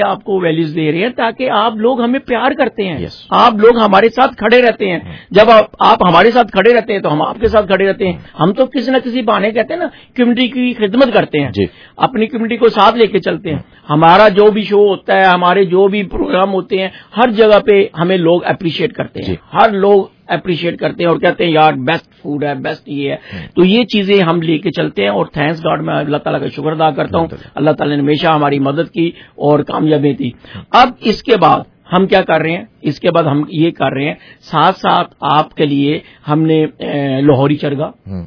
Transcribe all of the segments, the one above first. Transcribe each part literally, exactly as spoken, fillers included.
آپ کو ویلیوز دے رہے ہیں تاکہ آپ لوگ ہمیں پیار کرتے ہیں. yes. آپ لوگ ہمارے ساتھ کھڑے رہتے ہیں. جب آپ آپ ہمارے ساتھ کھڑے رہتے ہیں تو ہم آپ کے ساتھ کھڑے رہتے ہیں. ہم تو کسی نہ کسی بہانے کہتے ہیں نا کمیونٹی کی خدمت کرتے ہیں, جی. اپنی کمیونٹی کو ساتھ لے کے چلتے ہیں. ہمارا جو بھی شو ہوتا ہے, ہمارے جو بھی پروگرام ہوتے ہیں, ہر جگہ پہ ہمیں لوگ اپریشیٹ کرتے ہیں. جی. ہر لوگ اپریشیٹ کرتے ہیں اور کہتے ہیں یار بیسٹ فوڈ ہے, بیسٹ یہ ہے. تو یہ چیزیں ہم لے کے چلتے ہیں اور تھینکس گاڈ میں اللہ تعالیٰ کا شکر ادا کرتا ہوں. اللہ تعالیٰ نے ہمیشہ ہماری مدد کی اور کامیابی دی. اب اس کے بعد ہم کیا کر رہے ہیں, اس کے بعد ہم یہ کر رہے ہیں ساتھ ساتھ آپ کے لیے ہم نے لاہوری چرگا,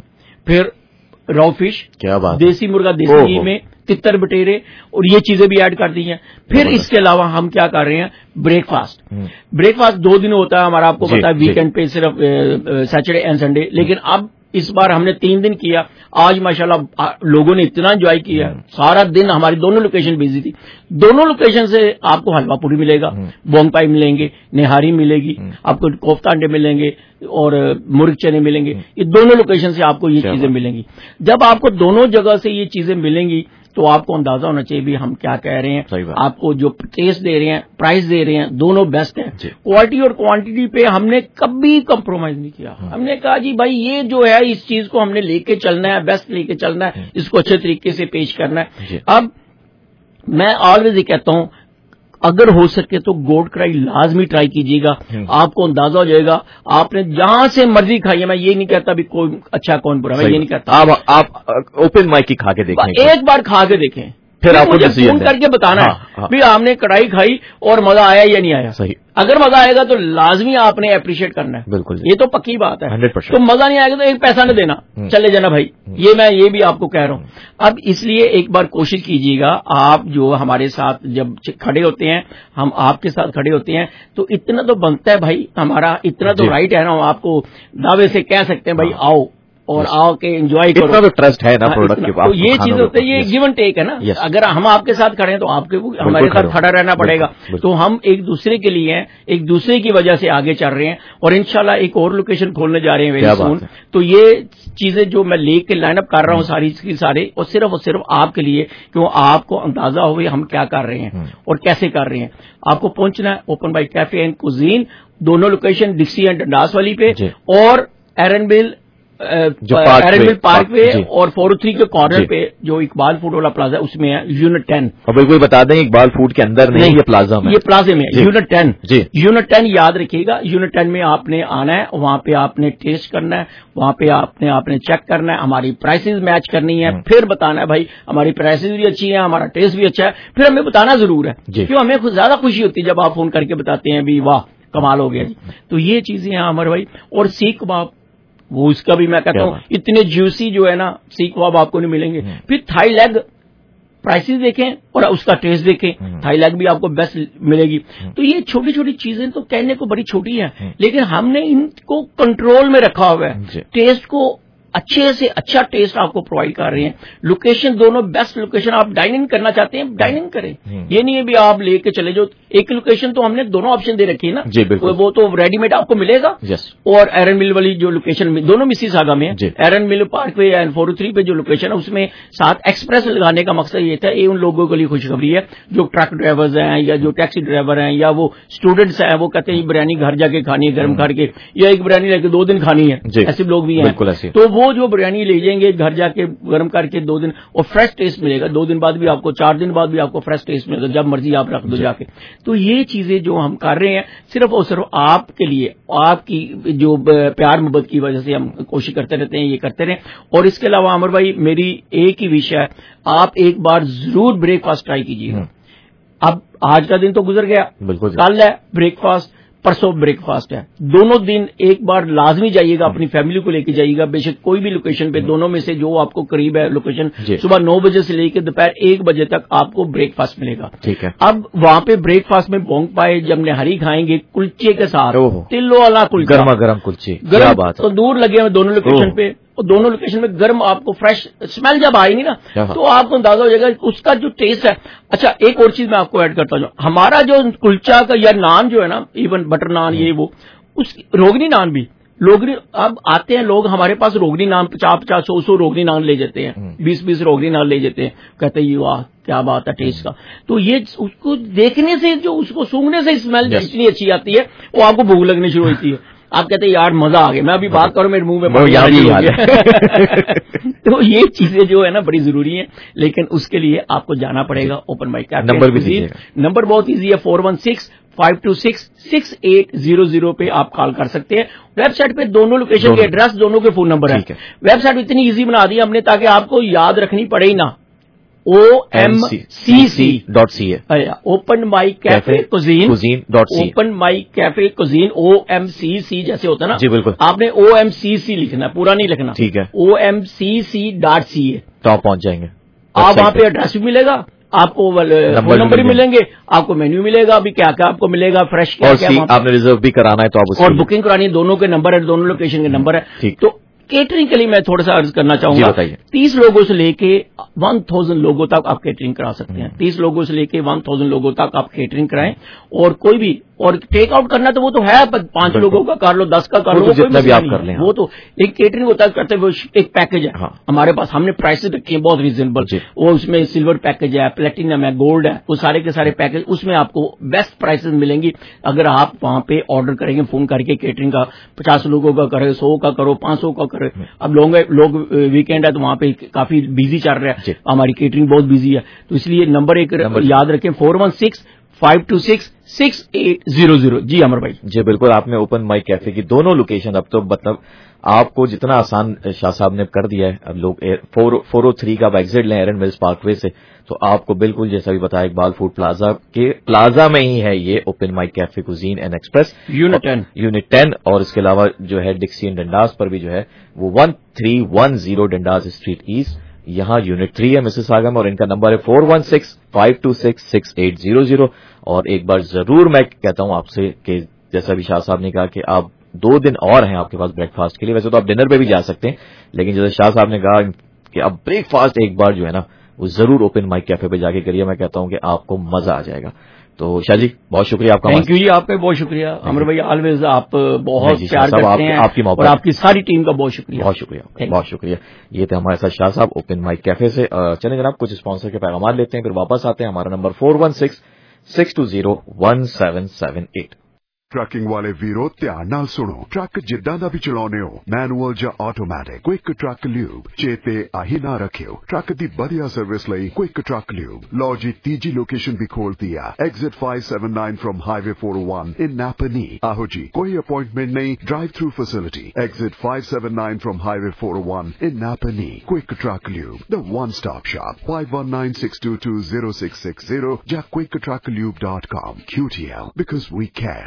پھر رو فش, کیا بات, دیسی مرغا دیسی گھی میں, تتر بٹیرے اور یہ چیزیں بھی ایڈ کر دی ہیں. پھر اس کے علاوہ ہم کیا کر رہے ہیں بریک فاسٹ. بریک فاسٹ دو دن ہوتا ہے ہمارا, آپ کو پتا ہے ویکینڈ پہ صرف سیٹرڈے اینڈ سنڈے, لیکن اب اس بار ہم نے تین دن کیا. آج ماشاءاللہ لوگوں نے اتنا انجوائے کیا, سارا دن ہماری دونوں لوکیشن بزی تھی. دونوں لوکیشن سے آپ کو حلوہ پوری ملے گا, بونگ پائی ملیں گے, نہاری ملے گی, آپ کو کوفتہ انڈے ملیں گے اور مرغ چنے ملیں گے. یہ دونوں لوکیشن سے آپ کو یہ چیزیں ملیں گی. جب آپ کو دونوں جگہ سے یہ چیزیں ملیں گی تو آپ کو اندازہ ہونا چاہیے بھی ہم کیا کہہ رہے ہیں. آپ کو جو ٹیسٹ دے رہے ہیں, پرائز دے رہے ہیں, دونوں بیسٹ ہیں. کوالٹی اور کوانٹٹی پہ ہم نے کبھی کمپرومائز نہیں کیا. ہم نے کہا جی بھائی یہ جو ہے اس چیز کو ہم نے لے کے چلنا ہے, بیسٹ لے کے چلنا ہے, اس کو اچھے طریقے سے پیش کرنا ہے. اب میں آلویز یہ کہتا ہوں اگر ہو سکے تو گوڈ کرائی لازمی ٹرائی کیجیے گا. آپ کو اندازہ ہو جائے گا, آپ نے جہاں سے مرضی کھائی ہے. میں یہ نہیں کہتا بھی کوئی اچھا کون برا, میں یہ نہیں کہتا. آپ اوپن مائک کی کھا کے دیکھیں, ایک بار کھا کے دیکھیں, پھر آپ مجھے فون کر کے بتانا ہے بھی آپ نے کڑھائی کھائی اور مزہ آیا یا نہیں آیا. صحیح. اگر مزہ آئے گا تو لازمی آپ نے اپریشیٹ کرنا ہے. بالکل, یہ تو پکی بات ہے. Hundred percent. تو مزہ نہیں آئے گا تو ایک پیسہ نہ دینا, چلے جانا بھائی. یہ میں یہ بھی آپ کو کہہ رہا ہوں. اب اس لیے ایک بار کوشش کیجیے گا, آپ جو ہمارے ساتھ جب کھڑے ہوتے ہیں, ہم آپ کے ساتھ کھڑے ہوتے ہیں تو اتنا تو بنتا ہے بھائی ہمارا, اتنا تو رائٹ ہے نا, ہم آپ کو دعوے سے کہہ سکتے ہیں بھائی آؤ اور آؤ کے انجوائے کرو. اتنا تو ٹرسٹ ہے نا پروڈکٹ کے پاس. تو یہ چیز ہوتی ہے, یہ گیو اینڈ ٹیک ہے نا. اگر ہم آپ کے ساتھ کھڑے ہیں تو آپ کے ہمارے ساتھ کھڑا رہنا پڑے گا. تو ہم ایک دوسرے کے لیے ہیں, ایک دوسرے کی وجہ سے آگے چل رہے ہیں اور انشاءاللہ ایک اور لوکیشن کھولنے جا رہے ہیں ویری سون. تو یہ چیزیں جو میں لے کے لائن اپ کر رہا ہوں ساری کی سارے, اور صرف اور صرف آپ کے لیے, کیوں آپ کو اندازہ ہوئے ہم کیا کر رہے ہیں اور کیسے کر رہے ہیں. آپ کو پہنچنا ہے اوپن بائی کیفے اینڈ کوزین, دونوں لوکیشن ڈکسی اینڈ ڈنڈاس والی پہ اور ایرن بل ایرن پارک وے اور فور او تھری کے کارنر پہ جو اقبال فوڈ والا پلازا اس میں ہے یونٹ ٹین. اور بالکل بتا دیں اقبال فوڈ کے اندر نہیں, یہ پلازا میں, یہ پلازے میں یونٹ ٹین. یونٹ ٹین یاد رکھیے گا, یونٹ ٹین میں آپ نے آنا ہے, وہاں پہ آپ نے ٹیسٹ کرنا ہے, وہاں پہ آپ نے آپ نے چیک کرنا ہے, ہماری پرائسز میچ کرنی ہے, پھر بتانا ہے بھائی ہماری پرائسز بھی اچھی ہیں, ہمارا ٹیسٹ بھی اچھا ہے, پھر ہمیں بتانا ضرور ہے. کیوں ہمیں زیادہ خوشی ہوتی ہے جب آپ فون کر کے بتاتے ہیں بھی واہ کمال ہو گیا جی. تو یہ چیزیں ہیں عمر بھائی. اور سیخ کباب, وہ اس کا بھی میں کہتا ہوں اتنے جوسی جو ہے نا سیخ کباب آپ کو نہیں ملیں گے. پھر تھائی لیگ پرائسز دیکھیں اور اس کا ٹیسٹ دیکھیں, تھائی لیگ بھی آپ کو بیسٹ ملے گی. تو یہ چھوٹی چھوٹی چیزیں تو کہنے کو بڑی چھوٹی ہیں, لیکن ہم نے ان کو کنٹرول میں رکھا ہوا ہے. ٹیسٹ کو اچھے سے اچھا ٹیسٹ آپ کو پرووائڈ کر رہے ہیں. لوکیشن دونوں بیسٹ لوکیشن, آپ ڈائننگ کرنا چاہتے ہیں ڈائننگ کریں, یہ نہیں ہے بھی آپ لے کے چلے جاؤ. ایک لوکیشن تو ہم نے دونوں آپشن دے رکھی ہے نا, وہ تو ریڈی میڈ آپ کو ملے گا. اور ایرن مل والی جو لوکیشن دونوں مسی ساگا میں ہے, Erin Mill Parkway and four oh three پہ جو لوکیشن ہے اس میں ساتھ ایکسپریس لگانے کا مقصد یہ تھا, یہ ان لوگوں کے لیے خوشخبری ہے جو ٹرک ڈرائیورز ہیں یا جو ٹیکسی ڈرائیور ہیں یا وہ اسٹوڈنٹس ہیں, وہ کہتے ہیں بریانی گھر جا کے کھانی ہے گرم کر کے, یا ایک بریانی لے کے دو دن کھانی ہے, ایسے لوگ بھی ہیں. تو وہ جو بریانی لے جائیں گے گھر جا کے گرم کر کے دو دن, اور فریش ٹیسٹ ملے گا. دو دن بعد بھی آپ کو, چار دن بعد بھی آپ کو فریش ٹیسٹ ملے گا, جب مرضی آپ رکھ دو جا کے. تو یہ چیزیں جو ہم کر رہے ہیں صرف اور صرف آپ کے لیے, آپ کی جو پیار محبت کی وجہ سے ہم کوشش کرتے رہتے ہیں, یہ کرتے رہیں. اور اس کے علاوہ عمر بھائی میری ایک ہی وش ہے, آپ ایک بار ضرور بریک فاسٹ ٹرائی کیجیے گا. اب آج کا دن تو گزر گیا, کل ہے بریک فاسٹ, پرسوں بریک فاسٹ ہے. دونوں دن ایک بار لازمی جائیے گا, اپنی فیملی کو لے کے جائیے گا, بے شک کوئی بھی لوکیشن پہ, دونوں میں سے جو آپ کو قریب ہے لوکیشن, صبح نو بجے سے لے کے دوپہر ایک بجے تک آپ کو بریک فاسٹ ملے گا. ٹھیک ہے. اب وہاں پہ بریک فاسٹ میں بونگ پائے جب نہاری کھائیں گے کلچے کے ساتھ, تلو والا کلچا, گرما گرم کلچے, گرم تو دور لگے ہوئے دونوں لوکیشن پہ, اور دونوں لوکیشن میں گرم آپ کو فریش اسمیل جب آئے گی نا تو آپ کو اندازہ ہو جائے گا اس کا جو ٹیسٹ ہے. اچھا ایک اور چیز میں آپ کو ایڈ کرتا ہوں, ہمارا جو کلچا کا یا نان جو ہے نا, ایون بٹر نان یہ وہ, اس روگنی نان بھی روگنی اب آتے ہیں لوگ ہمارے پاس روگنی نان پچاس پچاس سو سو روگنی نان لے جاتے ہیں, بیس بیس روگنی نان لے جاتے ہیں, کہتے ہیں یہ واہ کیا بات ہے ٹیسٹ کا. تو یہ اس کو دیکھنے سے جو اس کو سونگنے سے اسمیل اتنی اچھی آتی ہے وہ آپ کو بھوک لگنی شروع ہوتی ہے, آپ کہتے ہیں یار مزہ آ گیا, میں ابھی بات کروں میرے منہ میں پانی آ گیا. تو یہ چیزیں جو ہے نا بڑی ضروری ہیں, لیکن اس کے لیے آپ کو جانا پڑے گا اوپن مائک کیفے. نمبر بھی نمبر بہت ایزی ہے, four one six five two six six eight zero zero پہ آپ کال کر سکتے ہیں. ویب سائٹ پہ دونوں لوکیشن کے ایڈریس, دونوں کے فون نمبر ہیں. ویب سائٹ اتنی ایزی بنا دی ہم نے تاکہ آپ کو یاد رکھنی پڑے ہی نہ. O M C C dot C A Open Mic Cafe Cuisine dot C Open Mic Cafe Cuisine O M C C جیسے ہوتا ہے نا. جی بالکل, آپ نے او ایم سی سی لکھنا ہے, پورا نہیں لکھنا. ٹھیک ہے, او M C C dot C اے تو آپ پہنچ جائیں گے. آپ وہاں پہ ایڈریس بھی ملے گا, آپ کو فون نمبر بھی ملیں گے, آپ کو مینیو ملے گا, ابھی کیا کیا آپ کو ملے گا, فریش کیا کیا آپ نے ریزرو بھی کرانا ہے تو آپ اور بکنگ کرانی ہے. دونوں کے نمبر ہے, دونوں لوکیشن کے نمبر ہے. تو کیٹرنگ کے لیے میں تھوڑا سا عرض کرنا چاہوں گا, تیس لوگوں سے لے کے ون تھاؤزینڈ لوگوں تک آپ کیٹرنگ کرا سکتے ہیں. تیس لوگوں سے لے کے ون تھاؤزینڈ لوگوں تک آپ کیٹرنگ کرائیں, اور کوئی بھی اور ٹیک آؤٹ کرنا تو وہ تو ہے, پانچ لوگوں کا کر لو, دس کا کر لو, جتنا بھی آپ کر لیں. وہ تو ایک کیٹرنگ ہوتا ہے کرتے وہ ایک پیکج ہے ہمارے پاس, ہم نے پرائسز رکھے ہیں بہت ریزنیبل. وہ اس میں سلور پیکج ہے, پلیٹینم ہے, گولڈ ہے, وہ سارے کے سارے پیکج, اس میں آپ کو بیسٹ پرائسز ملیں گی اگر آپ وہاں پہ آرڈر کریں گے فون کر کے. کیٹرنگ کا پچاس لوگوں کا کرے, سو کا کرو, پانچ سو کا کرے. اب لوگ لوگ ویکینڈ ہے تو وہاں پہ کافی بزی چل رہا ہے, ہماری کیٹرنگ بہت بزی ہے, تو اس لیے نمبر ایک یاد رکھیں, four one six five two six six eight zero zero. جی امر بھائی. جی بالکل, آپ نے اوپن مائک کیفے کی دونوں لوکیشن اب تو مطلب آپ کو جتنا آسان شاہ صاحب نے کر دیا ہے. اب لوگ فور او تھری کا ایگزٹ لیں ایرن ملز پارک وے سے, تو آپ کو بالکل جیسا بھی بتایا اقبال فوڈ پلازا کے پلازا میں ہی ہے یہ Open Mic Cafe Cuisine and Express unit ten unit ten اور اس کے علاوہ جو ہے ڈکسی اینڈ ڈنڈاس پر بھی جو ہے وہ one three one zero Dundas Street East, یہاں یونٹ تھری ہے مسز آگم, اور ان کا نمبر ہے four one six five two six six eight zero zero. اور ایک بار ضرور میں کہتا ہوں آپ سے کہ جیسا بھی شاہ صاحب نے کہا کہ آپ دو دن اور ہیں آپ کے پاس بریک فاسٹ کے لیے, ویسے تو آپ ڈنر پہ بھی جا سکتے ہیں, لیکن جیسے شاہ صاحب نے کہا کہ اب بریک فاسٹ ایک بار جو ہے نا وہ ضرور اوپن مائک کیفے پہ جا کے کریے, میں کہتا ہوں کہ آپ کو مزہ آ جائے گا. تو شاہ جی بہت شکریہ آپ کا. تھینک یو جی, آپ کا بہت شکریہ عمر بھائی, آلویز آپ بہت پیار کرتے ہیں, آپ کی محبت, اور آپ کی ساری ٹیم کا بہت شکریہ. بہت شکریہ بہت شکریہ. یہ تھے ہمارے ساتھ شاہ صاحب اوپن مائک کیفے سے. چلیں جناب کچھ اسپانسر کے پیغامات لیتے ہیں, پھر واپس آتے ہیں. ہمارا number four one six six two zero one seven seven eight. Trucking ਵਾਲੇ ਵੀਰੋ ਧਿਆਨ ਨਾਲ ਸੁਣੋ, ਟਰੱਕ ਜਿੱਦਾਂ ਦਾ ਵੀ ਚਲਾਉਨੇ ਹੋ, ਮੈਨੂਅਲ ਜਾਂ ਆਟੋਮੈਟਿਕ, ਕੁਇਕ ਟਰੱਕ ਲਿਊਬ ਚੇਤੇ ਆਹੀ ਨਾ ਰੱਖਿਓ. ਟਰੱਕ ਦੀ ਵਧੀਆ ਸਰਵਿਸ ਲਈ ਕੁਇਕ ਟਰੱਕ ਲਿਊਬ. ਲਓ ਜੀ ਤੀਜੀ ਲੋਕੇਸ਼ਨ ਵੀ ਖੋਲਤੀ ਆ, exit five seventy-nine from highway four oh one in Napanee. ਆਹੋ ਜੀ, ਕੋਈ ਅਪਾਇੰਟਮੈਂਟ ਨਹੀਂ, drive through facility. Exit five seventy-nine from highway four oh one in Napanee. Quick truck lube, the one stop shop. five one nine six two two zero six six zero ਜਾਂ quick truck lube dot com. Q T L, because we care.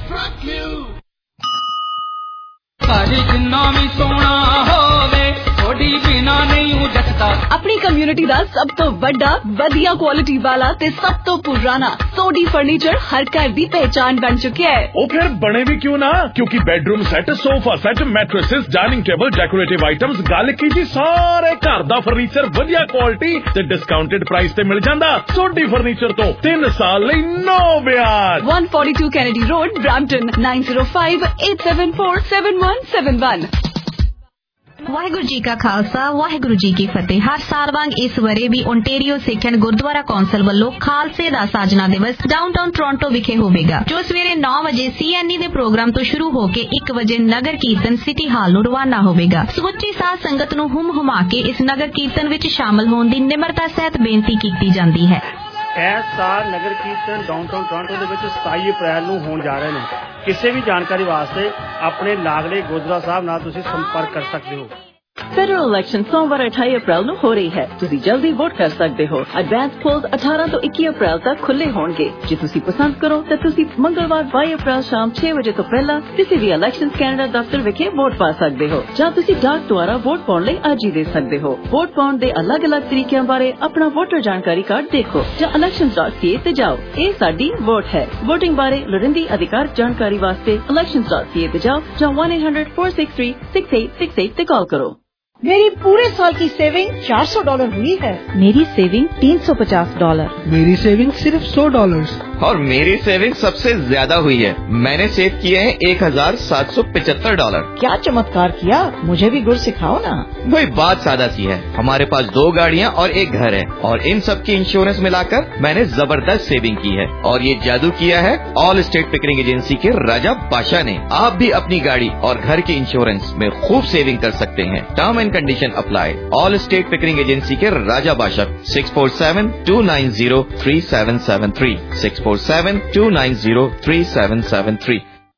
اپنی community دا سب تو بڑا ودیا quality والا تے سب تو پرانا سوڈی فرنیچر ہر گھر دی پہچان بن چکے ہے. وہ پھر بنے بھی کیوں نہ, کیونکہ bedroom set, sofa set, mattresses, dining table, decorative items, گل کی جی سارے گھر دا فرنیچر ودیا کوالٹی تے ڈسکاؤنٹڈ پرائس تے مل جاندا. سوڈی فرنیچر تو تین سال لئی نو بیاج. one forty-two Kennedy Road, Brampton nine zero five eight seven four seven one seven one. Waheguru ji ਕਾ ਖਾਲਸਾ ਵਾਹਿਗੁਰੂ ਜੀ ਕੀ ਫਤਿਹ. ਹਰ ਸਾਲ ਵਾਂਗ ਇਸ ਵਰੇ ਵੀ Ontario Sikh and Gurdwara council ਵੱਲੋਂ ਖਾਲਸੇ ਦਾ ਸਾਜਨਾ ਦਿਵਸ ਡਾਊਨਟਾਊਨ ਟੋਰਾਂਟੋ ਵਿਖੇ ਹੋਵੇਗਾ, ਜੋ ਸਵੇਰੇ ਨੌ ਵਜੇ ਸੀਐਨਈ ਦੇ ਪ੍ਰੋਗਰਾਮ ਤੋਂ ਸ਼ੁਰੂ ਹੋ ਕੇ ਇੱਕ ਵਜੇ ਨਗਰ ਕੀਰਤਨ ਸਿਟੀ ਹਾਲ ਨੂੰ ਰਵਾਨਾ ਹੋਵੇਗਾ. ਸਮੁੱਚੀ ਸਾਧ ਸੰਗਤ ਨੂੰ ਹੁਮ ਹੁਮਾ ਕੇ ਇਸ ਨਗਰ ਕੀਰਤਨ ਵਿੱਚ ਸ਼ਾਮਲ ਹੋਣ ਦੀ ਨਿਮਰਤਾ ਸਹਿਤ ਬੇਨਤੀ ਕੀਤੀ ਜਾਂਦੀ ਹੈ. ਇਸ ਸਾਲ ਨਗਰ ਕੀਰਤਨ ਡਾਊਨਟਾਊਨ ਟੋਰਾਂਟੋ ਦੇ ਵਿੱਚ ਸਤਾਈ ਅਪ੍ਰੈਲ ਨੂੰ ਹੋਣ ਜਾ ਰਹੇ ਨੇ. ਕਿਸੇ ਵੀ ਜਾਣਕਾਰੀ ਵਾਸਤੇ ਆਪਣੇ ਲਾਗਲੇ ਗੁਰਦੁਆਰਾ ਸਾਹਿਬ ਨਾਲ ਤੁਸੀਂ ਸੰਪਰਕ ਕਰ ਸਕਦੇ ਹੋ. فیڈرل الیکشن سوموار اٹھائی اپریل نو ہو رہی ہے. تسی جلدی ووٹ کر سکتے ہو. ایڈوانس پولز اٹھارہ تو اکی اپریل تک کھلے ہون گے. جے تسی پسند کرو تے تسی منگلوار بائی اپریل شام چھ بجے تو پہلا کسی بھی الیکشن کینیڈا دفتر وکھے ووٹ پا سکتے ہو, ਜਾਂ ਤੁਸੀਂ ਡਾਕ ਦੁਆਰਾ ਵੋਟ ਪਾਉਣ ਲਈ ਅਰਜ਼ੀ ਦੇ ਸਕਦੇ ਹੋ. ਵੋਟ ਪਾਉਣ ਦੇ ਅਲੱਗ-ਅਲੱਗ ਤਰੀਕਿਆਂ ਬਾਰੇ ਆਪਣਾ ਵੋਟਰ ਜਾਣਕਾਰੀ ਕਾਰਡ ਦੇਖੋ ਜਾਂ elections dot c a ਤੇ ਜਾਓ. ਇਹ ਸਾਡੀ ਵੋਟ ਹੈ. VOTING ਬਾਰੇ ਲੋੜੀਂਦੀ ਅਧਿਕਾਰ ਜਾਣਕਾਰੀ ਵਾਸਤੇ elections dot c a ਤੇ ਜਾਓ ਜਾਂ one eight hundred four six three six eight six eight ਤੇ ਕਾਲ ਕਰੋ. मेरी पूरे साल की सेविंग चार सौ डॉलर हुई है। मेरी सेविंग तीन सौ पचास डॉलर। मेरी सेविंग सिर्फ सौ डॉलर। और मेरी सेविंग सबसे ज्यादा हुई है, मैंने सेव किए हैं एक हजार सात सौ पचहत्तर डॉलर। क्या चमत्कार किया, मुझे भी गुर सिखाओ ना। भाई बात सादा सी है, हमारे पास दो गाड़ियाँ और एक घर है और इन सब की इंश्योरेंस मिलाकर मैंने जबरदस्त सेविंग की है। और ये जादू किया है ऑल स्टेट पिकरिंग एजेंसी के राजा बादशाह ने। आप भी अपनी गाड़ी और घर की इंश्योरेंस में खूब सेविंग कर सकते हैं। Term and condition apply. Allstate Pickering agency के Raja Badshah six four seven two nine zero three seven seven three six four seven two nine zero three seven seven three.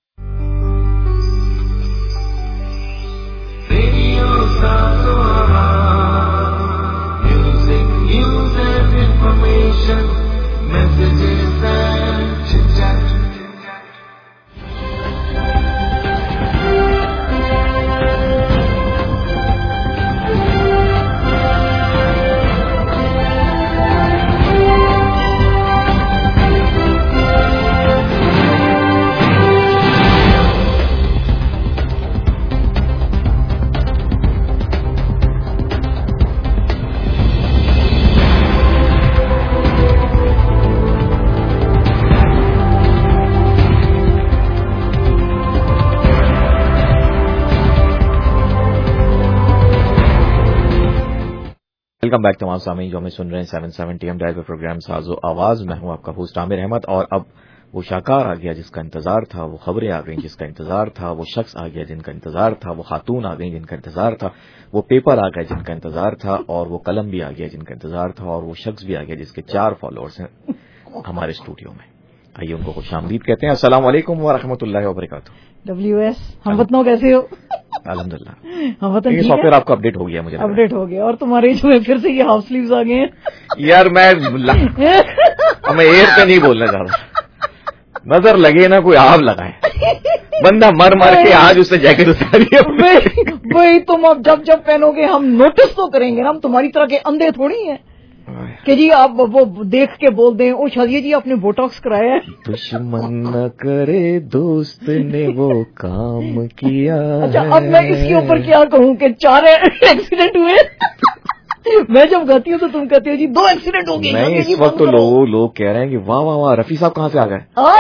Welcome back तमाम सामीन जो हमें सुन रहे हैं सेवन सेवेंटी एम डायल पे programme साजो आवाज। मैं हूं आपका होस्ट आमिर अहमद और अब वो शाकार आ गया जिसका इंतजार था, वो खबरें आ गई जिसका इंतजार था, वो शख्स आ गया जिनका इंतजार था, वो खातून आ गई जिनका इंतजार था, वो पेपर आ गया जिनका इंतजार था और वो कलम भी आ गया जिनका इंतजार था और वो शख्स भी आ गया जिसके चार फॉलोअर्स हैं हमारे स्टूडियो में। आइए उनको खुशामदीद कहते हैं। अस्सलाम वालेकुम व रहमतुल्लाहि व बरकातुहू। डब्ल्यू एस हम वतनों कैसे हो? अल्हम्दुलिल्लाह। हम वतन ठीक सॉफ्टवेयर आपका अपडेट हो गया, मुझे अपडेट हो गया। और तुम्हारे जो है फिर से ये हाफ स्लीव्स आ गए हैं यार। मैं मैं एयर पे नहीं बोलना चाह रहा, नजर लगे ना कोई आग लगाए, बंदा मर मर के आज उसने जैकेट उतारी है। वही तुम अब जब जब पहनोगे हम नोटिस तो करेंगे ना, हम तुम्हारी तरह के अंधे थोड़ी हैं कि जी आप वो देख के बोल दें ओ शादी जी आपने बोटॉक्स कराया है। दुश्मन न करे दोस्त ने वो काम किया। अच्छा अब मैं इसके ऊपर क्या कहूँ कि चार एक्सीडेंट हुए मैं जब गाती हूँ तो तुम कहते हो जी दो एक्सीडेंट हो गए। नहीं इस वक्त तो लोग लोग कह रहे हैं कि वाह वाह वाह रफी साहब कहाँ से आ गए।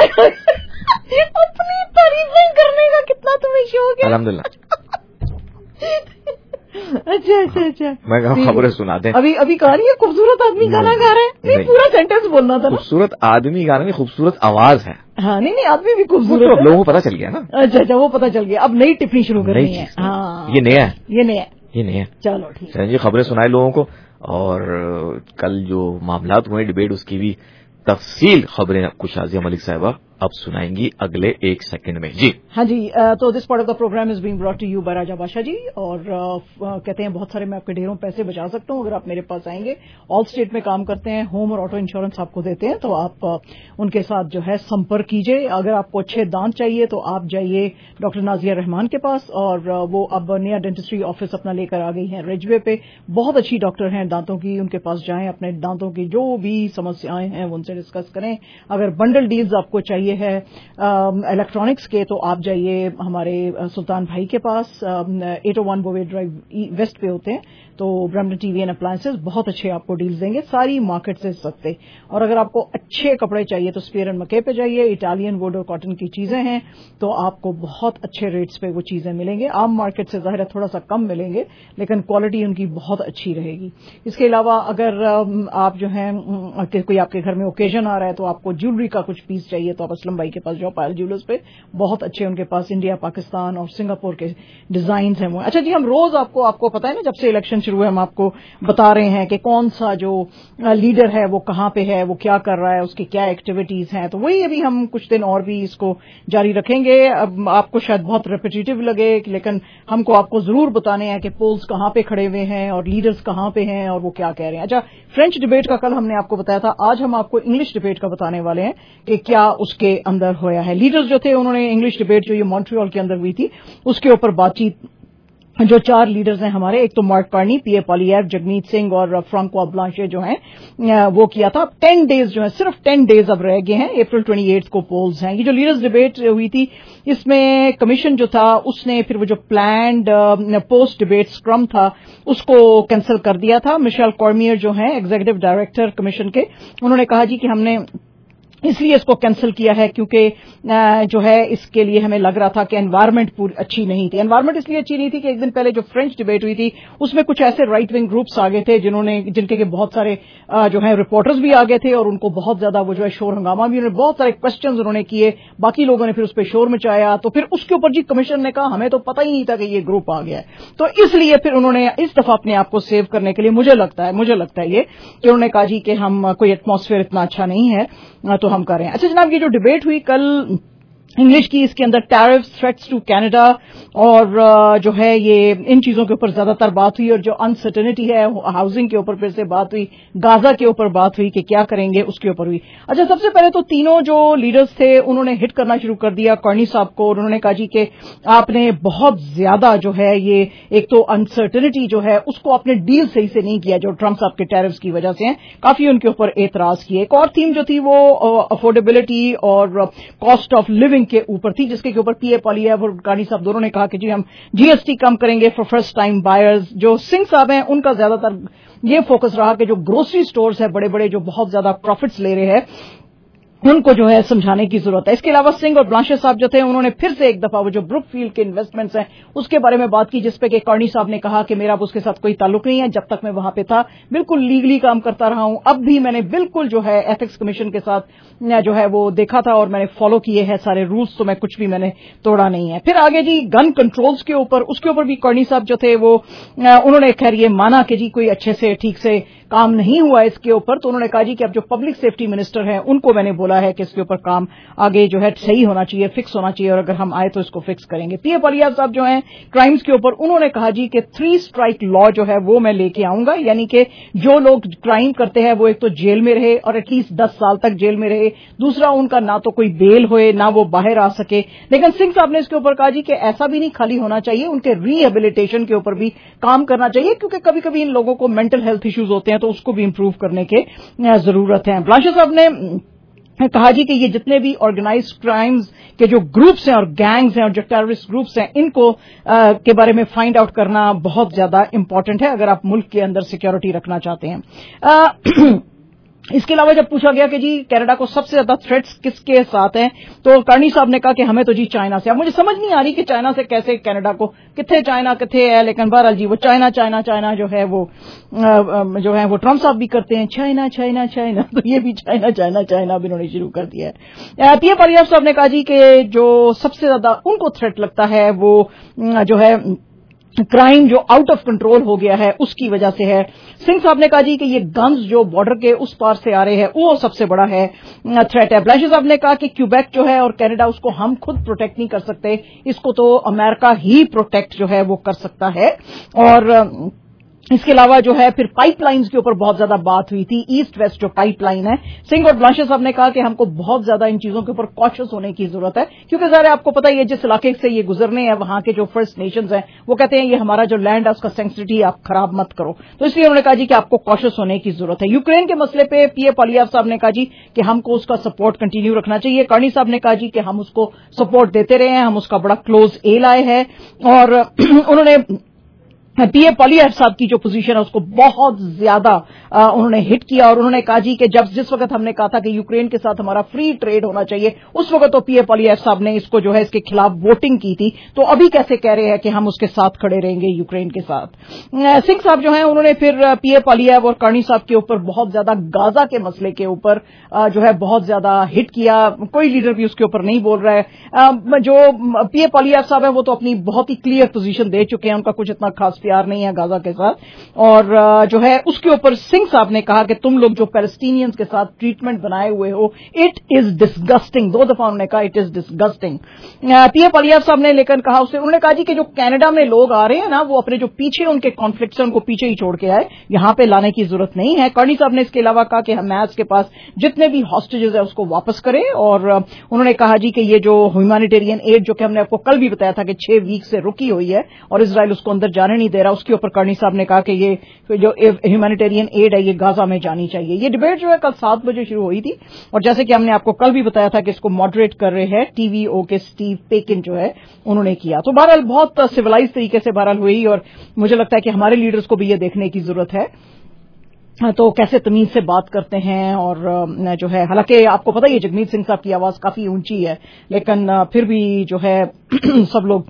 अपनी तारीफें करने का कितना तुम्हें शौक है। अल्हम्दुलिल्लाह। अच्छा अच्छा अच्छा मैं खबरें सुना दें। अभी अभी कहा रही है खूबसूरत आदमी गाना गा रहे हैं। नहीं, नहीं पूरा सेंटेंस बोलना था। खूबसूरत आदमी गाना नहीं, खूबसूरत आवाज है। हाँ नहीं नहीं आदमी भी खूबसूरत है। लोगों को पता चल गया ना। अच्छा अच्छा वो पता चल गया। अब नई टिप्पणी शुरू करनी है। हाँ ये नया है, ये नया है, ये नया है। चलो ठीक है जी। खबरें सुनाए लोगों को और कल जो मामलात हुए डिबेट उसकी भी तफसील खबरें कुछ शाजिया मलिक साहिबा अब सुनाएंगी अगले एक सेकंड में। जी हाँ जी। तो this part of the programme is being brought to you by Raja Badshah ji. और uh, कहते हैं बहुत सारे मैं आपके ढेरों पैसे बचा सकता हूँ अगर आप मेरे पास आएंगे। ऑल स्टेट में काम करते हैं, होम और ऑटो इंश्योरेंस आपको देते हैं, तो आप uh, उनके साथ जो है संपर्क कीजिए। अगर आपको अच्छे दांत चाहिए तो आप जाइए डॉक्टर नाजिया रहमान के पास और uh, वो अब नया डेंटिस्ट्री ऑफिस अपना लेकर आ गई हैं रिजवे पे। बहुत अच्छी डॉक्टर हैं दांतों की, उनके पास जाएं, अपने दांतों की जो भी समस्याएं हैं उनसे डिस्कस करें। अगर बंडल डील्स आपको चाहिए है इलेक्ट्रॉनिक्स के तो आप जाइए हमारे सुल्तान भाई के पास, एट ओ वन बोवे ड्राइव वेस्ट पे होते हैं। तो ब्रैम्पटन टीवी एंड अप्लायंसेस बहुत अच्छे आपको डील्स देंगे, सारी मार्केट से सस्ते। और अगर आपको अच्छे कपड़े चाहिए तो स्पेयर एंड मके पे जाइए, इटालियन वुड और कॉटन की चीजें हैं तो आपको बहुत अच्छे रेट्स पे वो चीजें मिलेंगे। आम मार्केट से जाहिर है थोड़ा सा कम मिलेंगे लेकिन क्वालिटी उनकी बहुत अच्छी रहेगी। इसके अलावा अगर आप जो है कोई आपके घर में ओकेजन आ रहा है तो आपको ज्वेलरी का कुछ पीस चाहिए तो आप असलम भाई के पास जाओ, पायल ज्वेलर्स पे बहुत अच्छे उनके पास इंडिया पाकिस्तान और सिंगापुर के डिजाइन हैं वो। अच्छा जी हम रोज आपको आपको पता है ना जब से इलेक्शन शुरू है हम आपको बता रहे हैं कि कौन सा जो लीडर है वो कहाँ पे है, वो क्या कर रहा है, उसकी क्या एक्टिविटीज हैं। तो वही अभी हम कुछ दिन और भी इसको जारी रखेंगे। अब आपको शायद बहुत रिपीटेटिव लगे लेकिन हमको आपको जरूर बताने हैं कि पोल्स कहाँ पे खड़े हुए हैं और लीडर्स कहाँ पे हैं और वो क्या कह रहे हैं। अच्छा फ्रेंच डिबेट का कल हमने आपको बताया था, आज हम आपको इंग्लिश डिबेट का बताने वाले हैं कि क्या उसके अंदर होया है। लीडर्स जो थे उन्होंने इंग्लिश डिबेट जो ये मॉन्ट्रियल के अंदर हुई थी उसके ऊपर बातचीत जो चार लीडर्स हैं हमारे, एक तो Mark Carney, Pierre Poilievre, Jagmeet Singh और फ्रांकोआ ब्लांशे जो हैं वो किया था। टेन डेज जो है, सिर्फ टेन डेज अब रह गए हैं, अप्रैल अट्ठाईस को पोल्स हैं। ये जो लीडर्स डिबेट हुई थी इसमें कमीशन जो था उसने फिर वो जो प्लान्ड पोस्ट डिबेट स्क्रम था उसको कैंसिल कर दिया था। मिशेल कॉर्मियर जो हैं एग्जीक्यूटिव डायरेक्टर कमीशन के, उन्होंने कहा जी कि हमने इसलिए इसको कैंसिल किया है क्योंकि जो है इसके लिए हमें लग रहा था कि एनवायरनमेंट पूरी अच्छी नहीं थी। एनवायरनमेंट इसलिए अच्छी नहीं थी कि एक दिन पहले जो फ्रेंच डिबेट हुई थी उसमें कुछ ऐसे राइट विंग ग्रुप्स आ गए थे जिन्होंने जिनके के बहुत सारे जो है रिपोर्टर्स भी आ गए थे और उनको बहुत ज्यादा वो जो है शोर हंगामा भी, उन्होंने बहुत सारे क्वेश्चंस उन्होंने किए, बाकी लोगों ने फिर उस पर शोर मचाया। तो फिर उसके ऊपर जी कमीशन ने कहा हमें तो पता ही नहीं था कि ये ग्रुप आ गया है। तो इसलिए फिर उन्होंने इस दफा अपने आप को सेव करने के लिए मुझे लगता है मुझे लगता है ये कि उन्होंने कहा जी कि हम कोई एटमॉस्फेयर इतना अच्छा नहीं है तो हम करें। अच्छा जनाब, ये जो डिबेट हुई कल इंग्लिश की, इसके अंदर टैरिफ्स, थ्रेट्स टू कनाडा और जो है ये इन चीजों के ऊपर ज्यादातर बात हुई और जो अनसर्टेनिटी है हाउसिंग के ऊपर फिर से बात हुई, गाजा के ऊपर बात हुई कि क्या करेंगे उसके ऊपर हुई। अच्छा, सबसे पहले तो तीनों जो लीडर्स थे उन्होंने हिट करना शुरू कर दिया कार्नी साहब को और उन्होंने कहा जी कि आपने बहुत ज्यादा जो है ये एक तो अनसर्टेनिटी जो है उसको आपने डील सही से नहीं किया जो ट्रंप साहब के टैरिफ्स की वजह से हैं, काफी उनके ऊपर एतराज किए। एक और थीम जो थी वो अफोर्डेबिलिटी और कॉस्ट ऑफ लिविंग के ऊपर थी जिसके के ऊपर पीए पॉलिएव और कार्नी साहब दोनों ने कहा कि जी हम जीएसटी कम करेंगे फॉर फर्स्ट टाइम बायर्स। जो सिंह साहब हैं उनका ज्यादातर ये फोकस रहा कि जो ग्रोसरी स्टोर्स है बड़े बड़े जो बहुत ज्यादा प्रॉफिट्स ले रहे हैं उनको जो है समझाने की जरूरत है। इसके अलावा सिंह और ब्लांशे साहब जो थे उन्होंने फिर से एक दफा वो जो ब्रुकफील्ड के इन्वेस्टमेंट्स हैं उसके बारे में बात की जिसपे कि कार्नी साहब ने कहा कि मेरा उसके साथ कोई ताल्लुक नहीं है, जब तक मैं वहां पे था बिल्कुल लीगली काम करता रहा हूं, अब भी मैंने बिल्कुल जो है एथिक्स कमीशन के साथ जो है वो देखा था और मैंने फॉलो किए हैं सारे रूल्स, तो मैं कुछ भी मैंने तोड़ा नहीं है। फिर आगे जी गन कंट्रोल्स के ऊपर, उसके ऊपर भी कार्नी साहब जो थे वो उन्होंने खैर ये माना कि जी कोई अच्छे से ठीक से काम नहीं हुआ इसके ऊपर, तो उन्होंने कहा जी कि अब जो पब्लिक सेफ्टी मिनिस्टर हैं उनको मैंने बोला है कि इसके ऊपर काम आगे जो है सही होना चाहिए, फिक्स होना चाहिए और अगर हम आए तो इसको फिक्स करेंगे। पीए पॉलिएव साहब जो हैं क्राइम्स के ऊपर उन्होंने कहा जी कि थ्री स्ट्राइक लॉ जो है वो मैं लेके आऊंगा, यानी कि जो लोग क्राइम करते हैं वो एक तो जेल में रहे और एटलीस्ट दस साल तक जेल में रहे, दूसरा उनका ना तो कोई बेल होए ना वो बाहर आ सके। लेकिन सिंह साहब ने इसके ऊपर कहा जी कि ऐसा भी नहीं खाली होना चाहिए, उनके रिहेबिलिटेशन के ऊपर भी काम करना चाहिए क्योंकि कभी कभी इन लोगों को मेंटल हेल्थ इश्यूज होते हैं तो उसको भी इंप्रूव करने के जरूरत है। ब्लांशे साहब ने कहा जी कि ये जितने भी ऑर्गेनाइज क्राइम्स के जो ग्रुप्स हैं और गैंग्स हैं और जो टेररिस्ट ग्रुप्स हैं इनको आ, के बारे में फाइंड आउट करना बहुत ज्यादा इंपॉर्टेंट है अगर आप मुल्क के अंदर सिक्योरिटी रखना चाहते हैं। आ, इसके अलावा जब पूछा गया कि जी कनाडा को सबसे ज्यादा थ्रेट्स किसके साथ हैं तो कार्नी साहब ने कहा कि हमें तो जी चाइना से। अब मुझे समझ नहीं आ रही कि चाइना से कैसे कनाडा को, किथे चाइना किथे है, लेकिन बहरहाल जी वो चाइना चाइना चाइना जो है वो जो है वो ट्रंप साहब भी करते हैं चाइना चाइना चाइना, तो ये भी चाइना चाइना चाइना भी उन्होंने शुरू कर दिया है। पीए पॉलिएव साहब ने कहा जी कि जो सबसे ज्यादा उनको थ्रेट लगता है वो जो है क्राइम जो आउट ऑफ कंट्रोल हो गया है उसकी वजह से है। सिंह साहब ने कहा जी कि ये गन्स जो बॉर्डर के उस पार से आ रहे हैं वो सबसे बड़ा है थ्रेट है। ब्लांशे साहब ने कहा कि क्यूबेक जो है और कनाडा उसको हम खुद प्रोटेक्ट नहीं कर सकते, इसको तो अमेरिका ही प्रोटेक्ट जो है वो कर सकता है। और इसके अलावा जो है फिर पाइपलाइंस के ऊपर बहुत ज्यादा बात हुई थी, ईस्ट वेस्ट जो पाइपलाइन है। सिंह और ब्लांशे साहब ने कहा कि हमको बहुत ज्यादा इन चीजों के ऊपर कॉशियस होने की जरूरत है क्योंकि ज़ाहिर है आपको पता ही है जिस इलाके से ये गुजरने हैं वहां के जो फर्स्ट नेशंस हैं वो कहते हैं ये हमारा जो लैंड है उसका सेंसिटिविटी आप खराब मत करो, तो इसलिए उन्होंने कहा जी कि आपको कॉशियस होने की जरूरत है। यूक्रेन के मसले पे पीए पॉलिएव साहब ने कहा जी कि हमको उसका सपोर्ट कंटिन्यू रखना चाहिए। कार्नी साहब ने कहा जी कि हम उसको सपोर्ट देते रहे हैं, हम उसका बड़ा क्लोज एल आए हैं और उन्होंने पीए पॉलिएव साहब की जो पोजीशन है उसको बहुत ज्यादा उन्होंने हिट किया और उन्होंने कहा जी कि जब जिस वक्त हमने कहा था कि यूक्रेन के साथ हमारा फ्री ट्रेड होना चाहिए उस वक्त तो पीए पॉलिएव साहब ने इसको जो है इसके खिलाफ वोटिंग की थी, तो अभी कैसे कह रहे हैं कि हम उसके साथ खड़े रहेंगे यूक्रेन के साथ। सिंह साहब जो है उन्होंने फिर पीए पॉलिएव और कार्नी साहब के ऊपर बहुत ज्यादा गाजा के मसले के ऊपर जो है बहुत ज्यादा हिट किया, कोई लीडर भी उसके ऊपर नहीं बोल रहा है। जो पीए पॉलिएव साहब है वो तो अपनी बहुत ही क्लियर पोजीशन दे चुके हैं, उनका कुछ इतना खास प्यार नहीं है गाजा के साथ, और जो है उसके ऊपर सिंह साहब ने कहा कि तुम लोग जो पैलेस्टीनियंस के साथ ट्रीटमेंट बनाए हुए हो, इट इज डिस्गस्टिंग। दो दफा उन्होंने कहा इट इज डिस्गस्टिंग। पीएफ अलियाफ साहब ने लेकर कहा उससे, उन्होंने कहा जी कि जो कनाडा में लोग आ रहे हैं ना, वो अपने जो पीछे उनके कॉन्फ्लिक्ट है उनको पीछे ही छोड़ के आए, यहां पे लाने की जरूरत नहीं है। कर्नी साहब ने इसके अलावा कहा कि हमास के पास जितने भी हॉस्टेजेस है उसको वापस करें, और उन्होंने कहा जी कि ये जो ह्यूमैनिटेरियन एड जो कि हमने आपको कल भी बताया था कि छह वीक से रुकी हुई है और इजराइल उसको अंदर जाने नहीं दे रहा, उसके ऊपर कर्नी साहब ने कहा कि ये जो ह्यूमैनिटेरियन एड है ये गाजा में जानी चाहिए। ये डिबेट जो है कल सात बजे शुरू हुई थी, और जैसे कि हमने आपको कल भी बताया था कि इसको मॉडरेट कर रहे हैं टीवीओ के स्टीव पेकिन जो है उन्होंने किया। तो बहरहाल बहुत सिविलाइज तरीके से बहरहाल हुई, और मुझे लगता है कि हमारे लीडर्स को भी ये देखने की जरूरत है तो कैसे तमीज से बात करते हैं। और जो है, हालांकि आपको पता ही है जगमीत सिंह साहब की आवाज काफी ऊंची है, लेकिन फिर भी जो है सब लोग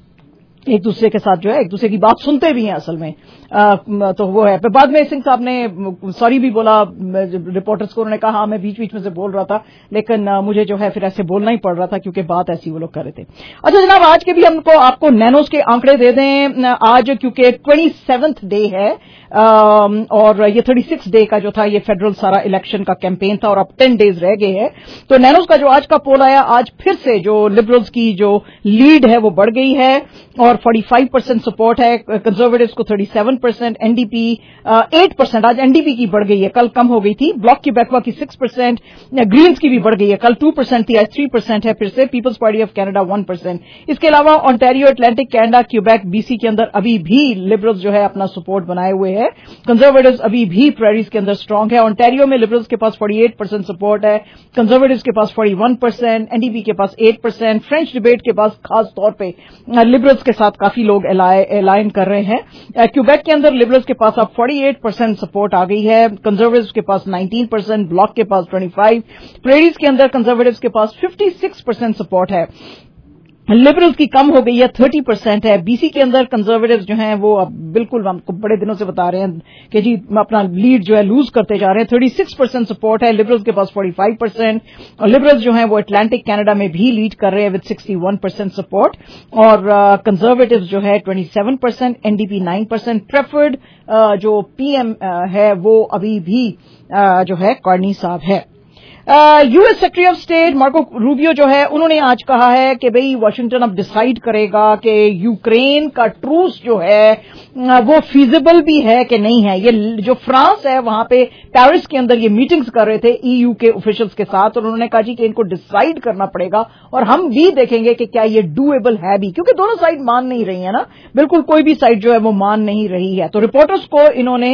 एक दूसरे के साथ जो है एक दूसरे की बात सुनते भी हैं असल में। आ, तो वो है। बाद में सिंह साहब ने सॉरी भी बोला रिपोर्टर्स को, उन्होंने कहा मैं बीच बीच में से बोल रहा था, लेकिन आ, मुझे जो है फिर ऐसे बोलना ही पड़ रहा था क्योंकि बात ऐसी वो लोग कर रहे थे। अच्छा जनाब, आज के भी हमको आपको नैनोस के आंकड़े दे दें आज, क्योंकि ट्वेंटी सेवंथ डे है आ, और ये थर्टी सिक्स डे का जो था ये फेडरल सारा इलेक्शन का कैंपेन था और अब टेन डेज रह गए हैं। तो नैनोस का जो आज का पोल आया, आज फिर से जो लिबरल्स की जो लीड है वो बढ़ गई है और पैंतालीस परसेंट सपोर्ट है, कंजर्वेटिव्स को सैंतीस परसेंट, एनडीपी आठ परसेंट, आज एनडीपी की बढ़ गई है, कल कम हो गई थी। ब्लॉक की बैकवा की छह परसेंट, ग्रीन्स की भी बढ़ गई है, कल दो परसेंट थी आज तीन परसेंट है फिर से। पीपल्स पार्टी ऑफ कनाडा एक परसेंट। इसके अलावा Ontario, Atlantic Canada, Quebec, BC के अंदर अभी भी लिबरल्स जो है अपना सपोर्ट बनाए हुए है। कंजर्वेटिव्स अभी भी प्रेरीज के अंदर स्ट्रांग है। ओंटारियो में लिबरल्स के पास अड़तालीस परसेंट सपोर्ट है, कंजर्वेटिव्स के पास इकतालीस परसेंट, एनडीपी के पास आठ परसेंट। फ्रेंच डिबेट के पास खास तौर पे लिबरल्स के साथ काफी लोग अलाइन कर रहे हैं। क्यूबेक के अंदर लिबरल्स के पास अब अड़तालीस परसेंट सपोर्ट आ गई है, कंजर्वेटिव्स के पास उन्नीस परसेंट, ब्लॉक के पास पच्चीस, प्रेरीज के अंदर कंजर्वेटिव्स के पास छप्पन परसेंट सपोर्ट है। लिबरल्स की कम हो गई है, तीस परसेंट है। बीसी के अंदर कंजर्वेटिव्स जो हैं वो अब बिल्कुल हमको बड़े दिनों से बता रहे हैं कि जी अपना लीड जो है लूज करते जा रहे हैं। छत्तीस परसेंट सपोर्ट है, लिबरल्स के पास पैंतालीस परसेंट, और लिबरल्स जो हैं वो अटलांटिक कनाडा में भी लीड कर रहे हैं विद इकसठ परसेंट सपोर्ट, और कंजर्वेटिव्स जो है सत्ताईस परसेंट, एनडीपी नौ परसेंट। प्रेफर्ड uh, जो पीएम uh, है वो अभी भी uh, जो है कार्नी साहब है। US Secretary of State Marco Rubio जो है उन्होंने आज कहा है कि भाई वाशिंगटन अब डिसाइड करेगा कि यूक्रेन का ट्रूस जो है वो फीजिबल भी है कि नहीं है। ये जो फ्रांस है वहां पे पेरिस के अंदर ये मीटिंग्स कर रहे थे ईयू के ऑफिशियल्स के साथ, और उन्होंने कहा जी कि इनको डिसाइड करना पड़ेगा और हम भी देखेंगे कि क्या ये डूएबल है भी, क्योंकि दोनों साइड मान नहीं रही है ना, बिल्कुल कोई भी साइड जो है वो मान नहीं रही है। तो रिपोर्टर्स को इन्होंने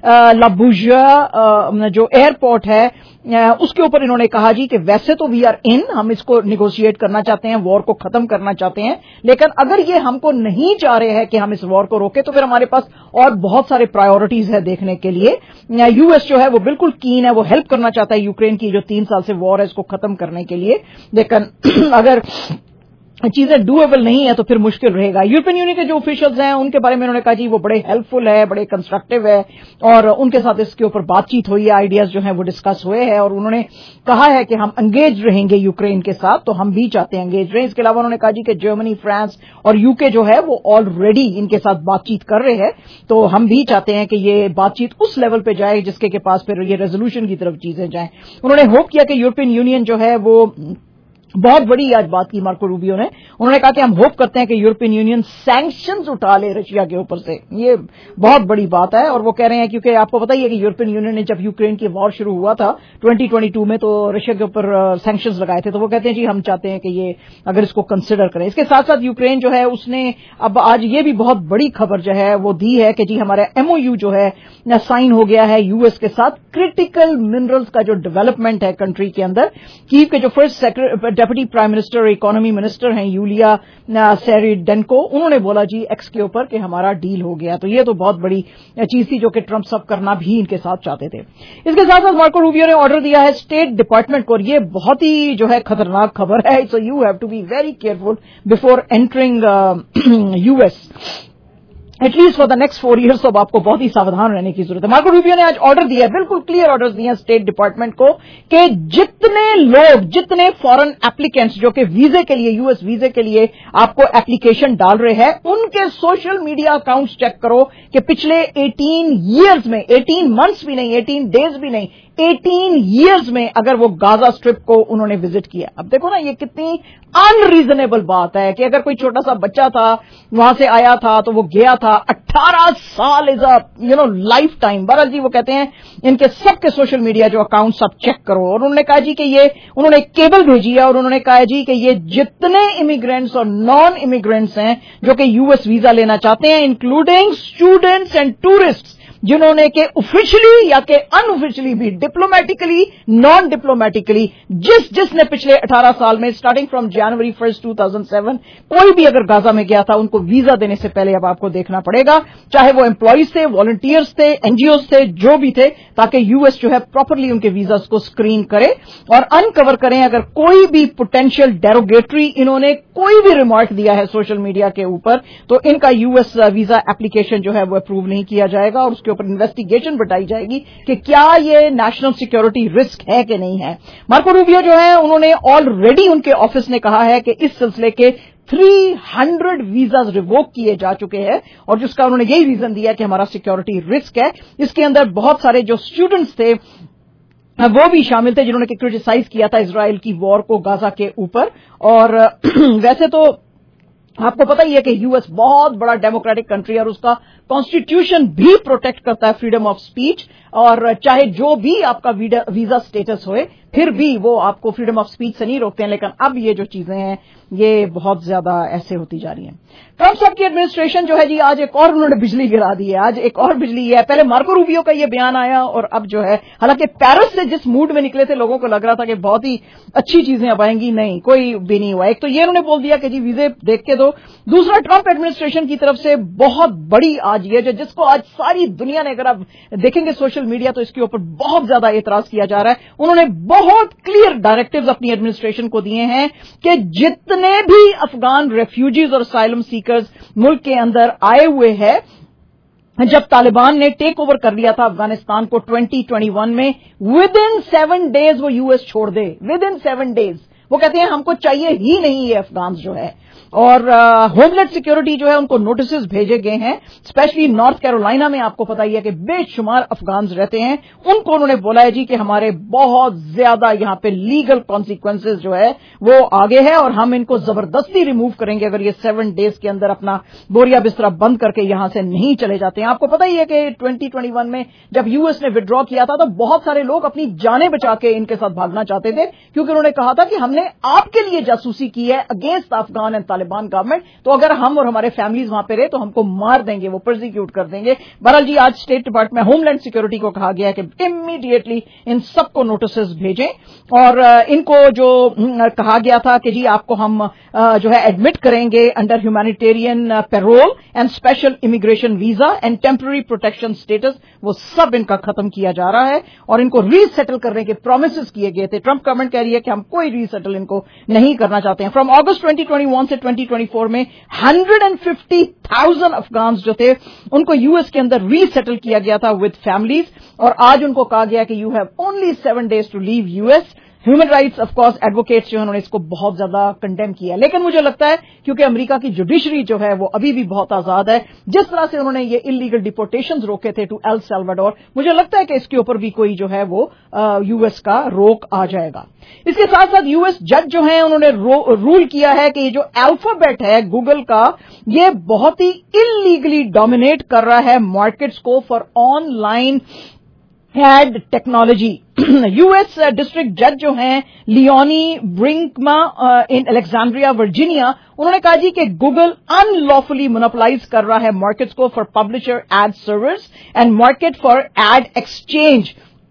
लाबुजा जो एयरपोर्ट है उसके ऊपर इन्होंने कहा जी कि वैसे तो वी आर इन, हम इसको निगोशिएट करना चाहते हैं, वॉर को खत्म करना चाहते हैं, लेकिन अगर ये हमको नहीं चाह रहे हैं कि हम इस वॉर को रोके तो फिर हमारे पास और बहुत सारे प्रायोरिटीज है देखने के लिए। यूएस जो है वो बिल्कुल कीन है, वो हेल्प करना चाहता है यूक्रेन की जो तीन साल से वॉर है इसको खत्म करने के लिए, लेकिन अगर चीजें डूएबल नहीं है तो फिर मुश्किल रहेगा। यूरोपियन यूनियन के जो ऑफिशियल्स हैं उनके बारे में उन्होंने कहा जी वो बड़े हेल्पफुल है, बड़े कंस्ट्रक्टिव है, और उनके साथ इसके ऊपर बातचीत हुई है, आइडियाज जो हैं वो डिस्कस हुए हैं, और उन्होंने कहा है कि हम एंगेज रहेंगे यूक्रेन के साथ, तो हम भी चाहते हैं एंगेज रहें। इसके अलावा उन्होंने कहा जी कि जर्मनी, फ्रांस और यूके जो है वो ऑलरेडी इनके साथ बातचीत कर रहे हैं, तो हम भी चाहते हैं कि ये बातचीत उस लेवल पे जाए जिसके के पास फिर ये रेजोल्यूशन की तरफ चीजें जाएं। उन्होंने होप किया कि यूरोपियन यूनियन जो है वो बहुत बड़ी आज बात की मार्को रूबियो ने, उन्होंने कहा कि हम होप करते हैं कि यूरोपियन यूनियन सैंक्शंस उठा ले रशिया के ऊपर से, ये बहुत बड़ी बात है। और वो कह रहे हैं क्योंकि आपको पता ही है कि यूरोपियन यूनियन ने जब यूक्रेन की वॉर शुरू हुआ था ट्वेंटी ट्वेंटी टू में तो रशिया के ऊपर सैंक्शंस लगाए थे, तो वो कहते हैं जी हम चाहते हैं कि ये अगर इसको कंसिडर करें। इसके साथ साथ यूक्रेन जो है उसने अब आज ये भी बहुत बड़ी खबर जो है वो दी है कि जी हमारा एमओयू जो है साइन हो गया है यूएस के साथ, क्रिटिकल मिनरल्स का जो डेवलपमेंट है कंट्री के अंदर। कीव के जो फर्स्ट डेप्यूटी प्राइम मिनिस्टर और इकोनॉमी मिनिस्टर हैं यूलिया सेरिडेंको, उन्होंने बोला जी एक्स के ऊपर कि हमारा डील हो गया, तो ये तो बहुत बड़ी चीज थी जो कि ट्रंप सब करना भी इनके साथ चाहते थे। इसके साथ साथ मार्को रूबियो ने ऑर्डर दिया है स्टेट डिपार्टमेंट को, और ये बहुत ही जो है खतरनाक खबर है, so you have to be very careful before entering US. At least for the next four years तो अब आपको बहुत ही सावधान रहने की जरूरत है। मार्को रूबियो ने आज ऑर्डर दिया है, बिल्कुल क्लियर ऑर्डर्स दिए हैं स्टेट डिपार्टमेंट को कि जितने लोग, जितने फॉरेन एप्लीकेंट्स जो कि वीजे के लिए, यूएस वीजे के लिए आपको एप्लीकेशन डाल रहे हैं, उनके सोशल मीडिया अकाउंट्स चेक करो कि पिछले एटीन ईयर्स में, एटीन मंथ्स भी नहीं, एटीन डेज भी नहीं, एटीन ईयर्स में अगर वो गाजा स्ट्रिप को उन्होंने विजिट किया। अब देखो ना, ये कितनी अनरीजनेबल बात है कि अगर कोई छोटा सा बच्चा था, वहां से आया था तो वो गया था। अट्ठारह साल is a you know lifetime. बहरहाल जी वो कहते हैं इनके सबके सोशल मीडिया जो अकाउंट्स आप चेक करो, और उन्होंने कहा जी कि ये, उन्होंने एक केबल भेजी है और उन्होंने कहा जी कि ये जितने इमिग्रेंट्स और नॉन इमिग्रेंट्स हैं जो कि यूएस वीजा लेना चाहते हैं, इंक्लूडिंग स्टूडेंट्स एंड टूरिस्ट्स, जिन्होंने के ऑफिशियली या के अनऑफिशियली भी, डिप्लोमेटिकली, नॉन डिप्लोमेटिकली, जिस जिसने पिछले अठारह साल में starting from January first two thousand seven कोई भी अगर गाजा में गया था, उनको वीजा देने से पहले अब आपको देखना पड़ेगा, चाहे वो एम्प्लॉइज थे, वॉलंटियर्स थे, एनजीओज थे, जो भी थे, ताकि यूएस जो है प्रॉपरली उनके वीजास को स्क्रीन करे और अनकवर करें अगर कोई भी पोटेंशियल डेरोगेटरी इन्होंने कोई भी रिमार्क दिया है सोशल मीडिया के ऊपर, तो इनका यूएस वीजा एप्लीकेशन जो है वो अप्रूव नहीं किया जाएगा और उसके ऊपर इन्वेस्टिगेशन बताई जाएगी कि क्या ये नेशनल सिक्योरिटी रिस्क है कि नहीं है। मार्को रूबियो जो है, उन्होंने ऑलरेडी, उनके ऑफिस ने कहा है कि इस सिलसिले के तीन सौ वीजाज रिवोक किए जा चुके हैं और जिसका उन्होंने यही रीजन दिया कि हमारा सिक्योरिटी रिस्क है। इसके अंदर बहुत सारे जो स्टूडेंट्स थे वो भी शामिल थे जिन्होंने क्रिटिसाइज किया था इजराइल की वॉर को गाजा के ऊपर। और वैसे तो आपको पता ही है कि यूएस बहुत बड़ा डेमोक्रेटिक कंट्री है और उसका कॉन्स्टिट्यूशन भी प्रोटेक्ट करता है फ्रीडम ऑफ स्पीच, और चाहे जो भी आपका वीजा स्टेटस होए, फिर भी वो आपको फ्रीडम ऑफ स्पीच से नहीं रोकते हैं। लेकिन अब ये जो चीजें हैं ये बहुत ज्यादा ऐसे होती जा रही हैं। ट्रंप साहब की एडमिनिस्ट्रेशन जो है जी, आज एक और उन्होंने बिजली गिरा दी है, आज एक और बिजली है। पहले मार्को रूबियो का ये बयान आया और अब जो है, हालांकि पेरिस से जिस मूड में निकले थे लोगों को लग रहा था कि बहुत ही अच्छी चीजें अब आएंगी, नहीं, कोई भी नहीं हुआ। एक तो ये उन्होंने बोल दिया कि जी वीजे देख के दो। दूसरा, ट्रंप एडमिनिस्ट्रेशन की तरफ से बहुत बड़ी आज ये जो, जिसको आज सारी दुनिया ने, अगर आप देखेंगे सोशल मीडिया तो इसके ऊपर बहुत ज्यादा एतराज किया जा रहा है। उन्होंने बहुत क्लियर डायरेक्टिव्स अपनी एडमिनिस्ट्रेशन को दिए हैं कि जितने भी अफगान रेफ्यूजीज और असाइलम सीकर्स मुल्क के अंदर आए हुए हैं, जब तालिबान ने टेक ओवर कर लिया था अफगानिस्तान को ट्वेंटी ट्वेंटी वन में, विद इन सेवन डेज वो यूएस छोड़ दे, विद इन सेवन डेज। वो कहते हैं हमको चाहिए ही नहीं ये अफगान जो है। और होमलैंड सिक्योरिटी जो है उनको नोटिस भेजे गए हैं, स्पेशली नॉर्थ कैरोलिना में आपको पता ही है कि बेशुमार अफगान्स रहते हैं। उनको उन्होंने बोला है जी कि हमारे बहुत ज्यादा यहां पे लीगल कॉन्सिक्वेंसेज जो है वो आगे है और हम इनको जबरदस्ती रिमूव करेंगे अगर ये सेवन डेज के अंदर अपना बोरिया बिस्तरा बंद करके यहां से नहीं चले जाते हैं। आपको पता ही है कि ट्वेंटी ट्वेंटी वन में जब यूएस ने विड्रॉ किया था तो बहुत सारे लोग अपनी जानें बचा के इनके साथ भागना चाहते थे, क्योंकि उन्होंने कहा था कि हमने आपके लिए जासूसी की है against Afghan and Taliban government, तो अगर हम और हमारे फैमिलीज वहां पे रहे तो हमको मार देंगे, वो प्रोसिक्यूट कर देंगे। बहरहाल जी आज स्टेट डिपार्टमेंट, होमलैंड सिक्योरिटी को कहा गया है कि इमीडिएटली इन सबको नोटिस भेजें और इनको जो कहा गया था कि जी आपको हम जो है एडमिट करेंगे under humanitarian parole and special immigration visa and temporary protection status, वो सब इनका खत्म किया जा रहा है और इनको रीसेटल करने के प्रोमिस किए गए थे। ट्रंप गवर्नमेंट कह रही है कि हम कोई रीसेटल इनको नहीं करना चाहते हैं। From August twenty twenty one से ट्वेंटी ट्वेंटी फोर में one hundred fifty thousand Afghans जो थे उनको यूएस के अंदर रीसेटल किया गया था विद फैमिलीज, और आज उनको कहा गया कि you have only seven days to leave US. Human rights of course advocates जो है उन्होंने इसको बहुत ज्यादा कंडेम किया, लेकिन मुझे लगता है क्योंकि अमेरिका की जुडिशरी जो है वो अभी भी बहुत आजाद है, जिस तरह से उन्होंने ये इलीगल डिपोर्टेशंस रोके थे टू एल सल्वाडोर, मुझे लगता है कि इसके ऊपर भी कोई जो है वो यूएस का रोक आ जाएगा। इसके साथ साथ यूएस जज जो है उन्होंने रूल किया है कि ये जो अल्फाबेट है गूगल का, ये बहुत ही इलीगली डोमिनेट कर रहा है मार्केट्स को for online ad technology. US district जज जो हैं Leonie Brinkema in Alexandria Virginia, उन्होंने कहा जी कि गूगल अनलॉफुली मोनोपोलाइज कर रहा है मार्केट्स को for publisher ad service and market for ad exchange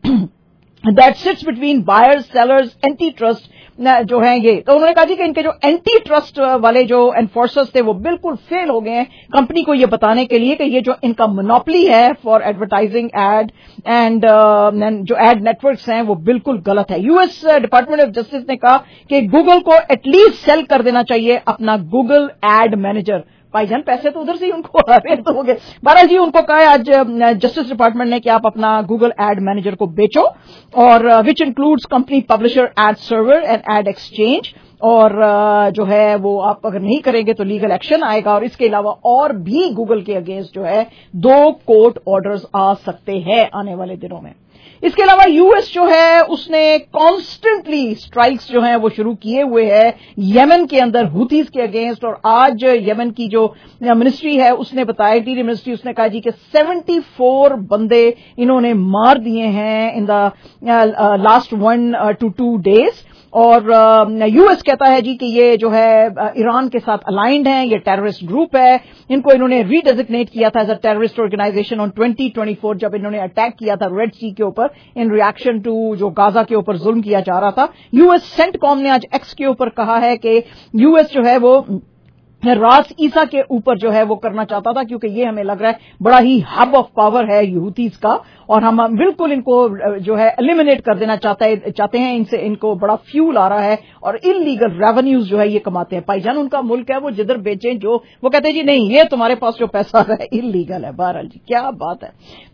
that sits between buyers sellers antitrust जो है ये। तो उन्होंने कहा जी कि इनके जो एंटी ट्रस्ट वाले जो एनफोर्सर्स थे वो बिल्कुल फेल हो गए हैं कंपनी को ये बताने के लिए कि ये जो इनका मोनोपोली है फॉर एडवर्टाइजिंग एड एंड जो एड नेटवर्क्स हैं वो बिल्कुल गलत है। यूएस डिपार्टमेंट ऑफ जस्टिस ने कहा कि गूगल को एटलीस्ट सेल कर देना चाहिए अपना गूगल एड मैनेजर, भाईजान पैसे तो उधर से ही उनको आ रहे तो हो गए। बहरहाल जी उनको कहा आज जस्टिस डिपार्टमेंट ने कि आप अपना गूगल एड मैनेजर को बेचो, और which includes company publisher ad server and ad exchange, और जो है वो आप अगर नहीं करेंगे तो लीगल एक्शन आएगा, और इसके अलावा और भी गूगल के अगेंस्ट जो है दो कोर्ट ऑर्डर्स आ सकते हैं आने वाले दिनों में। इसके अलावा यूएस जो है उसने कॉन्स्टेंटली स्ट्राइक्स जो हैं वो शुरू किए हुए हैं यमन के अंदर हुतीज के अगेंस्ट, और आज यमन की जो मिनिस्ट्री है उसने बताया, इंटीरियर मिनिस्ट्री, उसने कहा जी कि चौहत्तर बंदे इन्होंने मार दिए हैं in the last one to two days, और यूएस कहता है जी कि ये जो है ईरान के साथ अलाइंड हैं, ये टेररिस्ट ग्रुप है, इनको इन्होंने रीडेजिग्नेट किया था as a terrorist organization on twenty twenty four जब इन्होंने अटैक किया था रेड सी के ऊपर इन रिएक्शन टू जो गाजा के ऊपर जुल्म किया जा रहा था। यूएस सेंटकॉम ने आज एक्स के ऊपर कहा है कि यूएस जो है वो रास ईसा के ऊपर जो है वो करना चाहता था, क्योंकि ये हमें लग रहा है बड़ा ही हब ऑफ पावर है यूथीज का, और हम बिल्कुल इनको जो है एलिमिनेट कर देना चाहते हैं चाहते हैं इनसे इनको बड़ा फ्यूल आ रहा है और इलीगल रेवेन्यूज जो है ये कमाते हैं। भाईजान उनका मुल्क है, वो जिधर बेचें जो वो कहते हैं जी नहीं ये तुम्हारे पास जो पैसा आ रहा है इलीगल है। बहरहाल जी क्या बात है।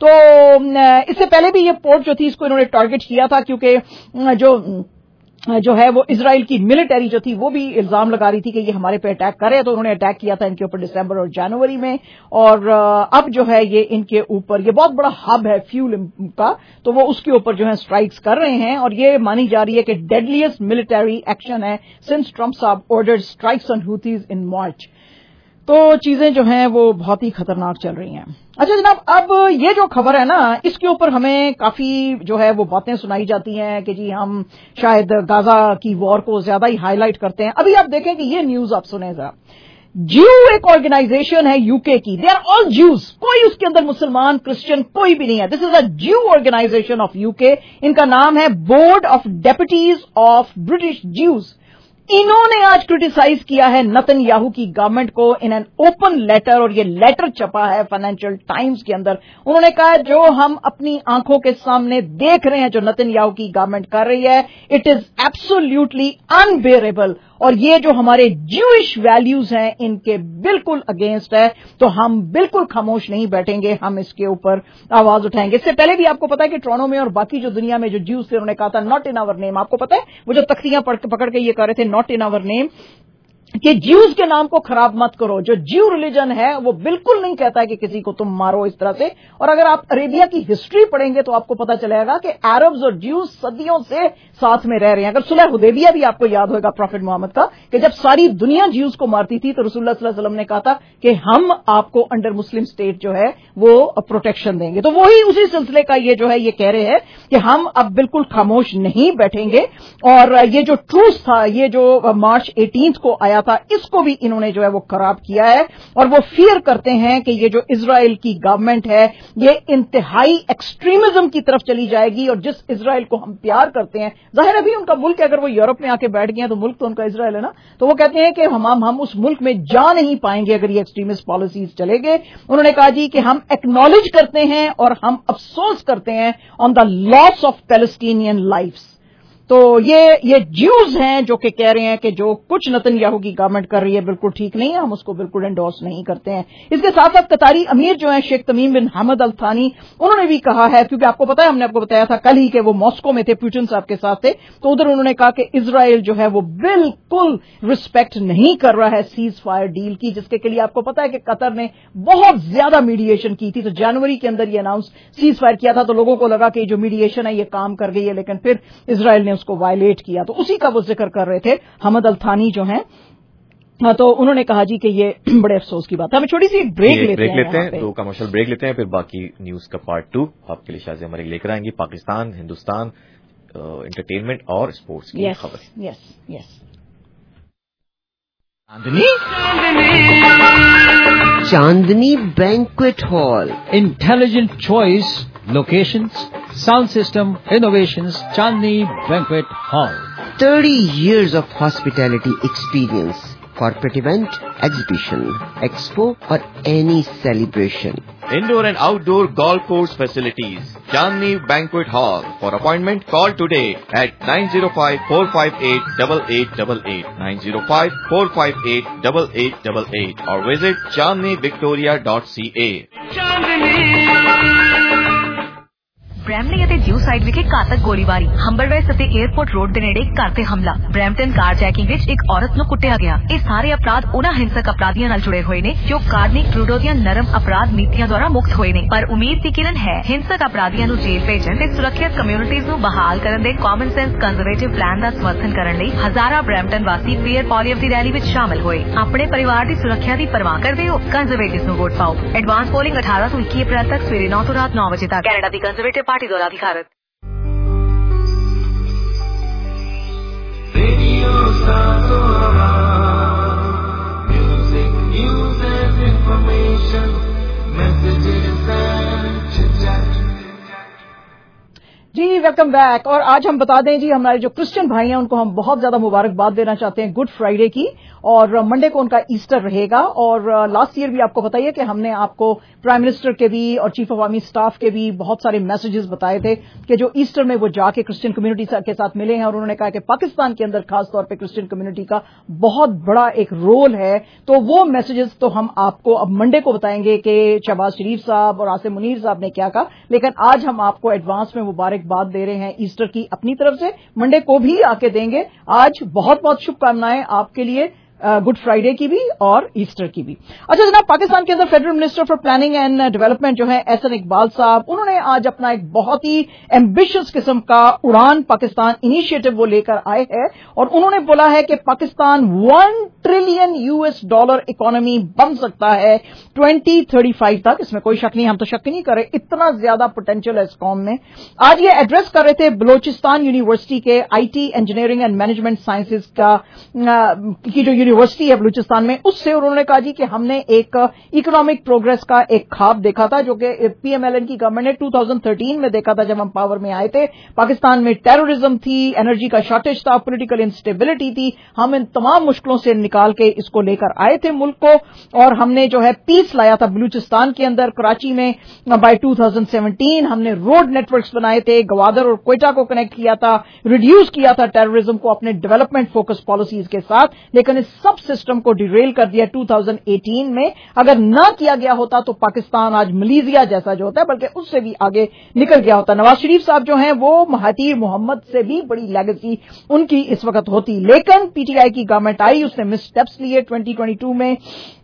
तो इससे पहले भी ये पोर्ट जो थी इसको इन्होंने टारगेट किया था, क्योंकि जो जो है वो इजराइल की मिलिट्री जो थी वो भी इल्जाम लगा रही थी कि ये हमारे पे अटैक कर रहे हैं, तो उन्होंने अटैक किया था इनके ऊपर दिसंबर और जनवरी में, और अब जो है ये इनके ऊपर ये बहुत बड़ा हब है फ्यूल का, तो वो उसके ऊपर जो है स्ट्राइक्स कर रहे हैं, और ये मानी जा रही है कि डेडलीस्ट मिलिट्री एक्शन है सिंस ट्रंप साहब ordered strikes on Houthis in March. तो चीजें जो हैं वो बहुत ही खतरनाक चल रही हैं। अच्छा जनाब, अब ये जो खबर है ना इसके ऊपर हमें काफी जो है वो बातें सुनाई जाती हैं कि जी हम शायद गाजा की वॉर को ज्यादा ही हाईलाइट करते हैं। अभी आप देखें कि ये न्यूज आप सुने जरा, ज्यू एक ऑर्गेनाइजेशन है यूके की, दे आर ऑल ज्यूज, कोई उसके अंदर मुसलमान क्रिश्चियन कोई भी नहीं है, दिस इज अ ज्यू ऑर्गेनाइजेशन ऑफ यूके, इनका नाम है board of deputies of British Jews. इन्होंने आज क्रिटिसाइज किया है नेतन्याहू की गवर्नमेंट को इन एन ओपन लेटर, और ये लेटर छपा है फाइनेंशियल टाइम्स के अंदर। उन्होंने कहा जो हम अपनी आंखों के सामने देख रहे हैं जो नेतन्याहू की गवर्नमेंट कर रही है, इट इज एब्सोल्युटली अनबेरेबल, और ये जो हमारे ज्यूइश वैल्यूज हैं इनके बिल्कुल अगेंस्ट है, तो हम बिल्कुल खामोश नहीं बैठेंगे, हम इसके ऊपर आवाज उठाएंगे। इससे पहले भी आपको पता है कि टोरंटो में और बाकी जो दुनिया में जो ज्यूज थे उन्होंने कहा था नॉट इन आवर नेम। आपको पता है वो जो तख्तियां पकड़ के ये कह रहे थे नॉट इन आवर नेम, कि ज्यूज के नाम को खराब मत करो। जो ज्यू रिलीजन है वो बिल्कुल नहीं कहता है कि किसी को तुम मारो इस तरह से, और अगर आप अरेबिया की हिस्ट्री पढ़ेंगे तो आपको पता चलेगा कि अरब्स और ज्यूज सदियों से साथ में रह रहे हैं। अगर सुलह हुदैबिया भी आपको याद होगा प्रॉफिट मोहम्मद का, कि जब सारी दुनिया ज्यूज को मारती थी तो रसूलुल्लाह सल्लल्लाहु अलैहि वसल्लम ने कहा था कि हम आपको अंडर मुस्लिम स्टेट जो है वो प्रोटेक्शन देंगे। तो वही उसी सिलसिले का ये जो है ये कह रहे हैं कि हम अब बिल्कुल खामोश नहीं बैठेंगे, और ये जो ट्रूस था ये जो मार्च एटीन्थ को आया था इसको भी इन्होंने जो है वो खराब किया है, और वो फियर करते हैं कि ये जो इजराइल की गवर्नमेंट है ये इंतहाई एक्सट्रीमिज्म की तरफ चली जाएगी, और जिस इजराइल को हम प्यार करते हैं, जाहिर है भी उनका मुल्क है, अगर वो यूरोप में आके बैठ गए हैं तो मुल्क तो उनका इजराइल है ना, तो वो कहते हैं कि हम हम उस मुल्क में जा नहीं पाएंगे अगर ये एक्सट्रीमिस्ट पॉलिसीज चलेंगे। उन्होंने कहा जी कि हम एक्नॉलेज करते हैं और हम अफसोस करते हैं on the loss of Palestinian lifes. तो ये ये ज्यूज हैं जो कि कह रहे हैं कि जो कुछ नेतन्याहू की गवर्नमेंट कर रही है बिल्कुल ठीक नहीं है, हम उसको बिल्कुल एंडोर्स नहीं करते हैं। इसके साथ साथ कतारी अमीर जो है शेख तमीम बिन हमद अल थानी, उन्होंने भी कहा है, क्योंकि आपको पता है हमने आपको बताया था कल ही कि वो मॉस्को में थे पुतिन साहब के साथ थे, तो उधर उन्होंने कहा कि इजराइल जो है वो बिल्कुल रिस्पेक्ट नहीं कर रहा है सीज फायर डील की, जिसके के लिए आपको पता है कि कतर ने बहुत ज्यादा मीडिएशन की थी। तो जनवरी के अंदर ये अनाउंस सीज फायर किया था, तो लोगों को लगा कि जो मीडिएशन है ये काम कर गई है, लेकिन फिर इजराइल ने उसको वायलेट किया। तो उसी का वो जिक्र कर रहे थे हमद अल थानी जो हैं, तो उन्होंने कहा जी कि ये बड़े अफसोस की बात है। हमें छोटी सी एक ब्रेक लेते ब्रेक हैं लेते हैं दो कमर्शियल ब्रेक लेते हैं, फिर बाकी न्यूज का पार्ट टू आपके लिए शायद हमारे लेकर आएंगे, पाकिस्तान, हिंदुस्तान, एंटरटेनमेंट और स्पोर्ट्स की खबर। Yes yes Chandni Chandni banquet hall, intelligent choice, locations, sound system, innovations, Chandni Banquet Hall. thirty years of hospitality experience. corporate event, exhibition, expo or any celebration. Indoor and outdoor golf course facilities. Chandni Banquet Hall. For appointment, call today at nine zero five, four five eight, eight eight eight eight, nine zero five, four five eight, eight eight eight eight or visit chandni victoria dot c a. Brampton ਅਤੇ ਡਿਊ side ਵਿਖੇ ਘਾਤਕ ਗੋਲੀਬਾਰੀ, ਹੰਬਰਵੇਸ ਅਤੇ airport road ਦੇ ਨੇੜੇ ਘਰ ਤੇ ਹਮਲਾ, ਬ੍ਰੈਂਪਟਨ ਕਾਰ ਜੈਕਿੰਗ ਵਿੱਚ ਇੱਕ ਔਰਤ ਨੂੰ ਕੁੱਟਿਆ ਗਿਆ। ਇਹ ਸਾਰੇ ਅਪਰਾਧ ਉਹਨਾਂ ਹਿੰਸਕ ਅਪਰਾਧੀਆਂ ਨਾਲ ਜੁੜੇ ਹੋਏ ਨੇ ਜੋ ਕਾਰਨੀ ਟਰੂਡੋ ਦੀਆਂ ਨਰਮ ਅਪਰਾਧ ਨੀਤੀਆਂ ਦੁਆਰਾ ਮੁਕਤ ਹੋਏ ਨੇ। ਪਰ ਉਮੀਦ ਦੀ ਕਿਰਨ ਹੈ ਹਿੰਸਕ ਅਪਰਾਧੀਆਂ ਨੂੰ ਜੇਲ੍ਹ ਭੇਜਣ ਤੇ ਸੁਰੱਖਿਅਤ ਕਮਿਊਨਿਟੀਜ਼ ਨੂੰ ਬਹਾਲ ਕਰਨ ਦੇ ਕਾਮਨ ਸੈਂਸ ਕੰਜ਼ਰਵੇਟਿਵ ਪਲਾਨ ਦਾ ਸਮਰਥਨ ਕਰਨ ਲਈ ਹਜ਼ਾਰਾਂ ਬ੍ਰੈਂਪਟਨ ਵਾਸੀ ਪੀਅਰ ਪੋਲੀਅਫ ਦੀ ਰੈਲੀ ਵਿੱਚ ਸ਼ਾਮਲ ਹੋਏ। ਆਪਣੇ ਪਰਿਵਾਰ ਦੀ ਸੁਰੱਖਿਆ ਦੀ ਪਰਵਾਹ ਕਰਦੇ ਹੋ, ਕੰਜ਼ਰਵੇਟਿਵ ਨੂੰ ਵੋਟ ਪਾਓ। ਐਡਵਾਂਸ ਪੋਲਿੰਗ ਅਠਾਰਾਂ ਤੋਂ ਇੱਕੀ ਅਪ੍ਰੈਲ ਤੱਕ ਸਵੇਰੇ ਨੌ ਤੋਂ ਰਾਤ ਨੌ ਵਜੇ ਤੱਕ। ਕੈਨੇਡਾ ਦੀ ਕੰਜ਼ਰਵੇਟਿਵ ਪਾਰਟੀ ਦੁਆਰਾ ਅਧਿਕਾਰਤ। Radio Satora, music, news and information, messages and chit-chat. जी वेलकम बैक। और आज हम बता दें जी, हमारे जो क्रिश्चियन भाई हैं उनको हम बहुत ज्यादा मुबारकबाद देना चाहते हैं गुड फ्राइडे की, और मंडे को उनका ईस्टर रहेगा। और लास्ट ईयर भी आपको बताइए कि हमने आपको प्राइम मिनिस्टर के भी और चीफ ऑफ आर्मी स्टाफ के भी बहुत सारे मैसेजेस बताए थे कि जो ईस्टर में वो जाके क्रिश्चियन कम्युनिटी के साथ मिले हैं, और उन्होंने कहा कि पाकिस्तान के अंदर खास तौर पे क्रिश्चियन कम्युनिटी का बहुत बड़ा एक रोल है। तो वो मैसेजेस तो हम आपको अब मंडे को बताएंगे कि शहबाज शरीफ साहब और आसिम मुनीर साहब ने क्या कहा, लेकिन आज हम आपको एडवांस में मुबारकबाद दे रहे हैं ईस्टर की अपनी तरफ से। मंडे को भी आके देंगे। आज बहुत बहुत शुभकामनाएं आपके लिए गुड फ्राइडे की भी और ईस्टर की भी। अच्छा जनाब, पाकिस्तान के अंदर federal minister for planning and development जो है एहसन इकबाल साहब, उन्होंने आज अपना एक बहुत ही एम्बिशियस किस्म का उड़ान पाकिस्तान इनिशिएटिव वो लेकर आए हैं, और उन्होंने बोला है कि Pakistan one trillion US dollar economy बन सकता है ट्वेंटी थर्टी फाइव तक। इसमें कोई शक नहीं, हम तो शक नहीं कर रहे, इतना ज्यादा पोटेंशियल है इस कौम में। आज ये एड्रेस कर रहे थे बलोचिस्तान यूनिवर्सिटी के IT engineering and management sciences का की जो यूनिवर्सिटी है बलूचिस्तान में, उससे उन्होंने कहा जी कि हमने एक इकोनॉमिक प्रोग्रेस का एक ख्वाब देखा था जो कि पीएमएलएन की गवर्नमेंट ने टू थाउजेंड थर्टीन में देखा था जब हम पावर में आए थे। पाकिस्तान में टेररिज्म थी, एनर्जी का शॉर्टेज था, पॉलिटिकल इंस्टेबिलिटी थी। हम इन तमाम मुश्किलों से निकाल के इसको लेकर आए थे मुल्क को, और हमने जो है पीस लाया था बलूचिस्तान के अंदर। कराची में बाय टू थाउजेंड सेवनटीन हमने रोड नेटवर्क्स बनाए थे, गवादर और क्वेटा को कनेक्ट किया था, रिड्यूस किया था टेररिज्म को अपने डेवलपमेंट फोकस पॉलिसीज के साथ। लेकिन इस सब सिस्टम को डिरेल कर दिया टू थाउजेंड एटीन में। अगर ना किया गया होता तो पाकिस्तान आज मलेशिया जैसा जो होता है, बल्कि उससे भी आगे निकल गया होता। नवाज शरीफ साहब जो हैं वो महातीर मोहम्मद से भी बड़ी लेगेसी उनकी इस वक्त होती, लेकिन पीटीआई की गवर्नमेंट आई, उसने मिस स्टेप्स लिए। ट्वेंटी ट्वेंटी टू में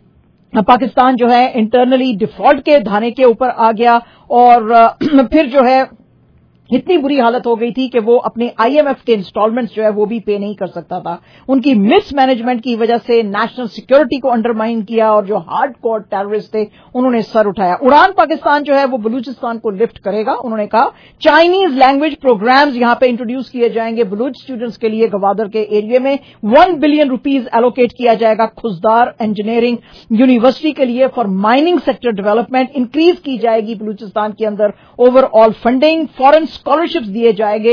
पाकिस्तान जो है इंटरनली डिफॉल्ट के धाने के ऊपर आ गया, और फिर जो है इतनी बुरी हालत हो गई थी कि वो अपने आईएमएफ के इंस्टॉलमेंट्स जो है वो भी पे नहीं कर सकता था। उनकी मिस मैनेजमेंट की वजह से नेशनल सिक्योरिटी को अंडरमाइन किया, और जो हार्ड कोर टेररिस्ट थे उन्होंने सर उठाया। उड़ान पाकिस्तान जो है वो बलूचिस्तान को लिफ्ट करेगा। उन्होंने कहा चाइनीज लैंग्वेज प्रोग्राम्स यहां पे इंट्रोड्यूस किए जाएंगे बलूच स्टूडेंट्स के लिए। गवादर के एरिया में वन बिलियन रुपीज एलोकेट किया जाएगा खुजदार इंजीनियरिंग यूनिवर्सिटी के लिए for mining sector development. Increase की जाएगी बलूचिस्तान के अंदर ओवरऑल फंडिंग, फॉरेन स्कॉलरशिप्स दिए जाएंगे।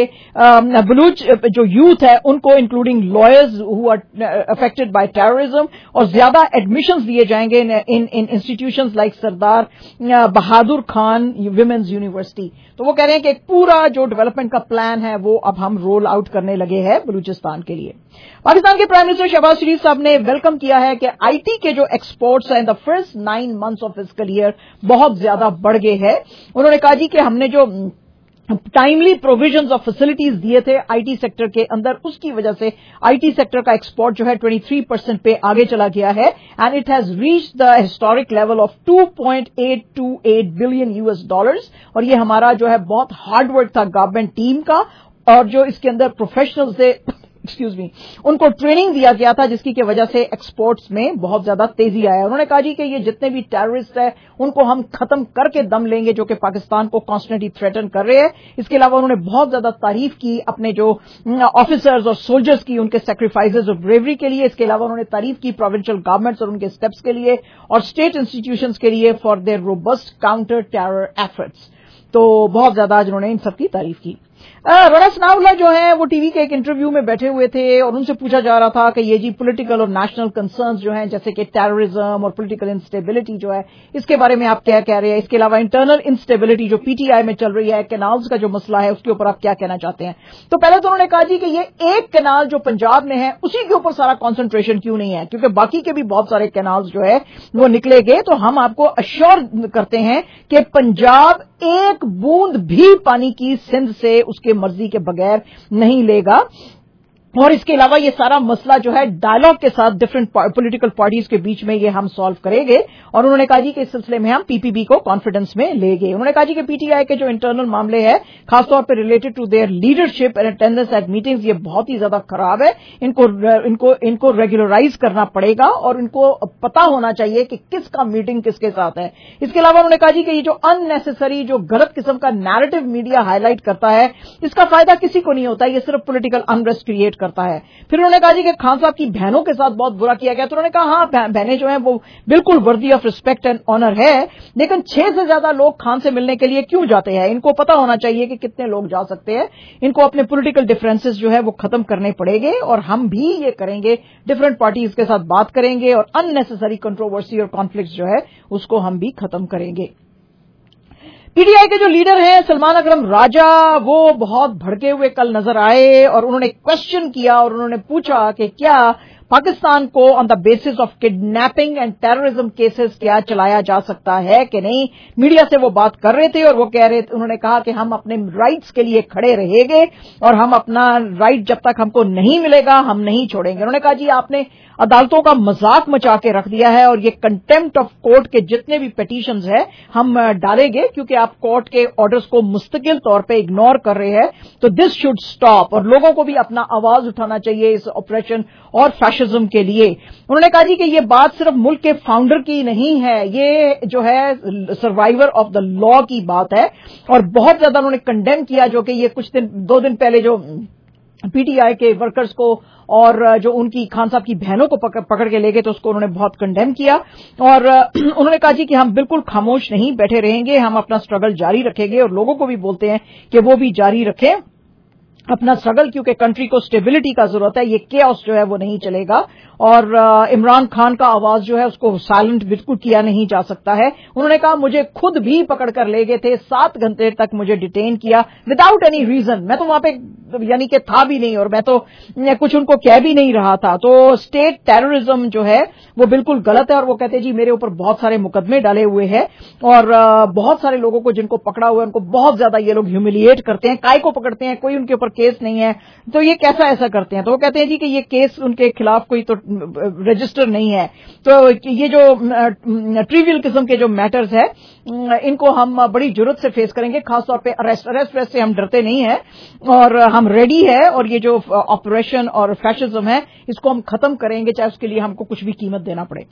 बलूच जो यूथ है उनको including lawyers who are affected by terrorism, और ज्यादा एडमिशंस दिए जाएंगे in in institutions like Sardar Bahadur Khan women's university. तो वो कह रहे हैं कि एक पूरा जो डेवलपमेंट का प्लान है वो अब हम रोल आउट करने लगे हैं बलूचिस्तान के लिए। पाकिस्तान के प्राइम मिनिस्टर शहबाज शरीफ साहब ने वेलकम किया है कि आईटी के जो एक्सपोर्ट्स हैं in the first nine months of fiscal year बहुत ज्यादा बढ़ गए हैं। उन्होंने कहा जी कि हमने जो टाइमली प्रोविजंस ऑफ फैसिलिटीज दिए थे आईटी सेक्टर के अंदर, उसकी वजह से आईटी सेक्टर का एक्सपोर्ट जो है तेईस परसेंट पे आगे चला गया है, and it has reached the historic level of two point eight two eight billion US dollars. और ये हमारा जो है बहुत हार्ड वर्क था गवर्नमेंट टीम का, और जो इसके अंदर प्रोफेशनल्स थे एक्सक्यूज मी उनको ट्रेनिंग दिया गया था, जिसकी की वजह से एक्सपोर्ट्स में बहुत ज्यादा तेजी आया। उन्होंने कहा जी कि ये जितने भी टेररिस्ट है उनको हम खत्म करके दम लेंगे जो कि पाकिस्तान को कॉन्स्टेंटली थ्रेटन कर रहे हैं। इसके अलावा उन्होंने बहुत ज्यादा तारीफ की अपने जो ऑफिसर्स और सोल्जर्स की उनके सेक्रीफाइसेस और ब्रेवरी के लिए। इसके अलावा उन्होंने तारीफ की प्रोविंशियल गवर्नमेंट्स और उनके स्टेप्स के लिए, और स्टेट इंस्टीट्यूशंस के लिए for their robust counter terror efforts. तो बहुत ज्यादा आज उन्होंने इन सब की तारीफ की। राणा सनाउल्लाह जो है वो टीवी के एक इंटरव्यू में बैठे हुए थे और उनसे पूछा जा रहा था कि ये जी पॉलिटिकल और नेशनल कंसर्न्स जो हैं जैसे कि टेररिज्म और पॉलिटिकल इंस्टेबिलिटी जो है इसके बारे में आप क्या कह रहे हैं, इसके अलावा इंटरनल इंस्टेबिलिटी जो पीटीआई में चल रही है, कैनाल्स का जो मसला है उसके ऊपर आप क्या कहना चाहते हैं? तो पहले तो उन्होंने कहा जी कि ये एक कैनाल जो पंजाब में है उसी के ऊपर सारा कॉन्सेंट्रेशन क्यों नहीं है, क्योंकि बाकी के भी बहुत सारे कैनाल्स जो है वो निकलेंगे। तो हम आपको अश्योर करते हैं कि पंजाब एक बूंद भी पानी की सिंध से उसके मर्जी के बगैर नहीं लेगा। और इसके अलावा ये सारा मसला जो है डायलॉग के साथ डिफरेंट पॉलिटिकल पार्टीज के बीच में ये हम सॉल्व करेंगे। और उन्होंने कहा जी कि इस सिलसिले में हम पीपीबी को कॉन्फिडेंस में लेंगे। उन्होंने कहा जी कि पीटीआई के जो इंटरनल मामले हैं खासतौर पर related to their leadership and attendance at meetings ये बहुत ही ज्यादा खराब है। इनको इनको इनको रेगुलराइज करना पड़ेगा और इनको पता होना चाहिए कि किसका मीटिंग किसके साथ है। इसके अलावा उन्होंने कहा जी कि ये जो अननेसेसरी जो गलत किस्म का नैरेटिव मीडिया हाईलाइट करता है इसका फायदा किसी को नहीं होता, ये सिर्फ पॉलिटिकल अनरेस्ट क्रिएट करता है। फिर उन्होंने कहा जी कि खान साहब की बहनों के साथ बहुत बुरा किया गया। तो उन्होंने कहा हाँ बहनें जो हैं वो बिल्कुल worthy of respect and honour है, लेकिन छह से ज्यादा लोग खान से मिलने के लिए क्यों जाते हैं? इनको पता होना चाहिए कि कितने लोग जा सकते हैं। इनको अपने पॉलिटिकल डिफरेंसेस जो है वो खत्म करने पड़ेंगे और हम भी ये करेंगे, डिफरेंट पार्टीज के साथ बात करेंगे और अननेसेसरी कंट्रोवर्सी और कॉन्फ्लिक्ट जो है उसको हम भी खत्म करेंगे। पीटीआई के जो लीडर हैं सलमान अकरम राजा वो बहुत भड़के हुए कल नजर आए और उन्होंने क्वेश्चन किया और उन्होंने पूछा कि क्या पाकिस्तान को on the basis of kidnapping and terrorism cases क्या चलाया जा सकता है कि नहीं। मीडिया से वो बात कर रहे थे और वो कह रहे थे, उन्होंने कहा कि हम अपने राइट्स के लिए खड़े रहेंगे और हम अपना राइट जब तक हमको नहीं मिलेगा हम नहीं छोड़ेंगे। उन्होंने कहा जी आपने अदालतों का मजाक मचा के रख दिया है और ये कंटेम्प्ट ऑफ कोर्ट के जितने भी पिटीशंस है हम डालेंगे क्योंकि आप कोर्ट के ऑर्डर्स को मुस्तकिल तौर पे इग्नोर कर रहे हैं। तो दिस शुड स्टॉप और लोगों को भी अपना आवाज उठाना चाहिए इस ऑपरेशन और फैशिज्म के लिए। उन्होंने कहा जी कि ये बात सिर्फ मुल्क के फाउंडर की नहीं है, ये जो है सर्वाइवर ऑफ द लॉ की बात है और बहुत ज्यादा उन्होंने कंडेम किया जो कि ये कुछ दिन दो दिन पहले जो पीटीआई के वर्कर्स को और जो उनकी खान साहब की बहनों को पकड़, पकड़ के ले गए तो उसको उन्होंने बहुत कंडेम किया और उन्होंने कहा जी कि हम बिल्कुल खामोश नहीं बैठे रहेंगे, हम अपना स्ट्रगल जारी रखेंगे और लोगों को भी बोलते हैं कि वो भी जारी रखें अपना स्ट्रगल क्योंकि कंट्री को स्टेबिलिटी का जरूरत है, ये केओस जो है वो नहीं चलेगा। और इमरान खान का आवाज जो है उसको साइलेंट बिल्कुल किया नहीं जा सकता है। उन्होंने कहा मुझे खुद भी पकड़ कर ले गए थे, सात घंटे तक मुझे डिटेन किया विदाउट एनी रीजन, मैं तो वहां पे यानी कि था भी नहीं और मैं तो कुछ उनको कह भी नहीं रहा था। तो स्टेट टेररिज्म जो है वो बिल्कुल गलत है और वो कहते हैं जी मेरे ऊपर बहुत सारे मुकदमे डाले हुए हैं और बहुत सारे लोगों को जिनको पकड़ा हुआ है उनको बहुत ज्यादा ये लोग ह्यूमिलिएट करते हैं। काय को पकड़ते हैं, कोई उनके ऊपर केस नहीं है तो ये कैसा ऐसा करते हैं। तो वो कहते हैं जी कि ये केस उनके खिलाफ कोई तो रजिस्टर नहीं है। तो ये जो ट्रिवियल किस्म के जो मैटर्स है इनको हम बड़ी जरूरत से फेस करेंगे, खासतौर पे अरेस्ट अरेस्ट वैसे हम डरते नहीं है और हम रेडी है और ये जो ऑपरेशन और फैशिज्म है इसको हम खत्म करेंगे चाहे उसके लिए हमको कुछ भी कीमत देना पड़े।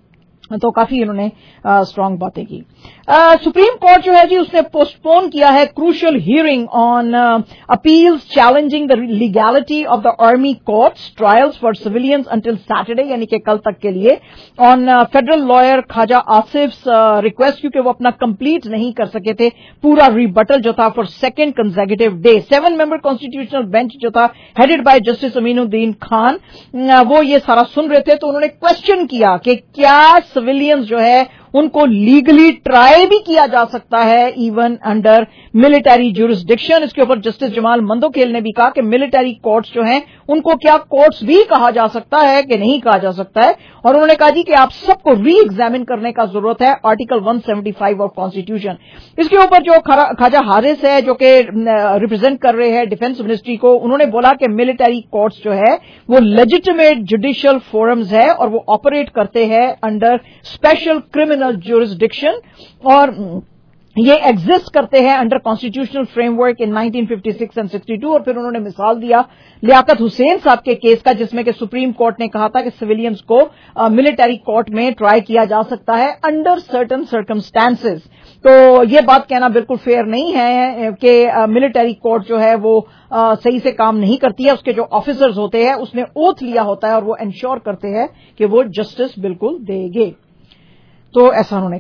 तो काफी इन्होंने स्ट्रांग बातें की। सुप्रीम कोर्ट जो है जी उसने पोस्टपोन किया है crucial hearing on appeals challenging the legality of the army courts trials for civilians until Saturday यानी कि कल तक के लिए on federal lawyer Khawaja Asif request क्योंकि वो अपना कंप्लीट नहीं कर सके थे पूरा रिबटल जो था for second consecutive day. Seven member constitutional bench जो था headed by justice Aminuddin Khan वो ये सारा सुन रहे थे तो उन्होंने क्वेश्चन किया कि क्या सिविलियंस जो है उनको लीगली ट्राई भी किया जा सकता है इवन अंडर मिलिटरी ज्यूरिसडिक्शन। इसके ऊपर जस्टिस जमाल मंदोखेल ने भी कहा कि मिलिटरी कोर्ट्स जो हैं उनको क्या कोर्ट्स भी कहा जा सकता है कि नहीं कहा जा सकता है। और उन्होंने कहा जी कि आप सबको री एग्जामिन करने का जरूरत है article one seventy five of constitution. इसके ऊपर जो ख्वाजा हारिस है जो कि रिप्रेजेंट कर रहे हैं डिफेंस मिनिस्ट्री को, उन्होंने बोला कि मिलिटरी कोर्ट्स जो है वो लेजिटिमेट जुडिशियल फोरम्स है और वो ऑपरेट करते हैं अंडर स्पेशल क्रिमिनल ज्यूरिसडिक्शन और ये एग्जिस्ट करते हैं under constitutional framework in nineteen fifty six and sixty two. और फिर उन्होंने मिसाल दिया लियाकत हुसैन साहब के केस का जिसमें कि सुप्रीम कोर्ट ने कहा था कि सिविलियंस को मिलिटरी कोर्ट में ट्राई किया जा सकता है अंडर सर्टन सर्कमस्टांसेस। तो ये बात कहना बिल्कुल फेयर नहीं है कि मिलिटरी कोर्ट जो है वो आ, सही से काम नहीं करती है। उसके जो ऑफिसर्स होते हैं उसने ओथ लिया होता है और वो इंश्योर करते हैं कि वो जस्टिस बिल्कुल देंगे। तो ऐसा उन्होंने कहा।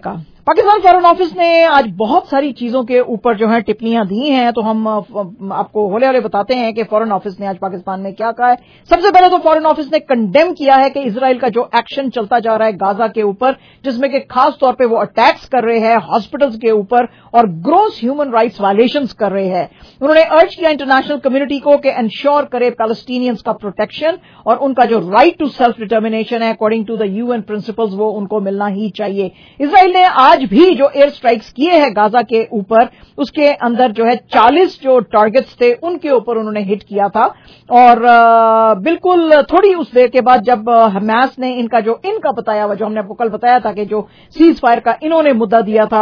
पाकिस्तान फॉरेन ऑफिस ने आज बहुत सारी चीजों के ऊपर जो है टिप्पणियां दी हैं, तो हम आपको होले होले बताते हैं कि फॉरेन ऑफिस ने आज पाकिस्तान में क्या कहा है। सबसे पहले तो फॉरेन ऑफिस ने कंडेम किया है कि इजराइल का जो एक्शन चलता जा रहा है गाजा के ऊपर, जिसमें कि खास तौर पे वो अटैक्स कर रहे हैं हॉस्पिटल्स के ऊपर और ग्रोस ह्यूमन राइट्स वायलेशंस कर रहे हैं। उन्होंने अर्ज किया इंटरनेशनल कम्युनिटी को कि इंश्योर करे पैलेस्टीनियंस का प्रोटेक्शन और उनका जो राइट टू सेल्फ डिटर्मिनेशन है according to the UN principles वो उनको मिलना ही चाहिए। इजराइल ने आज भी जो एयर स्ट्राइक्स किए हैं गाजा के ऊपर, उसके अंदर जो है चालीस जो टारगेट्स थे उनके ऊपर उन्होंने हिट किया था। और बिल्कुल थोड़ी उस देर के बाद जब हमास ने इनका जो इनका बताया हुआ, जो हमने आपको कल बताया था कि जो सीज फायर का इन्होंने मुद्दा दिया था,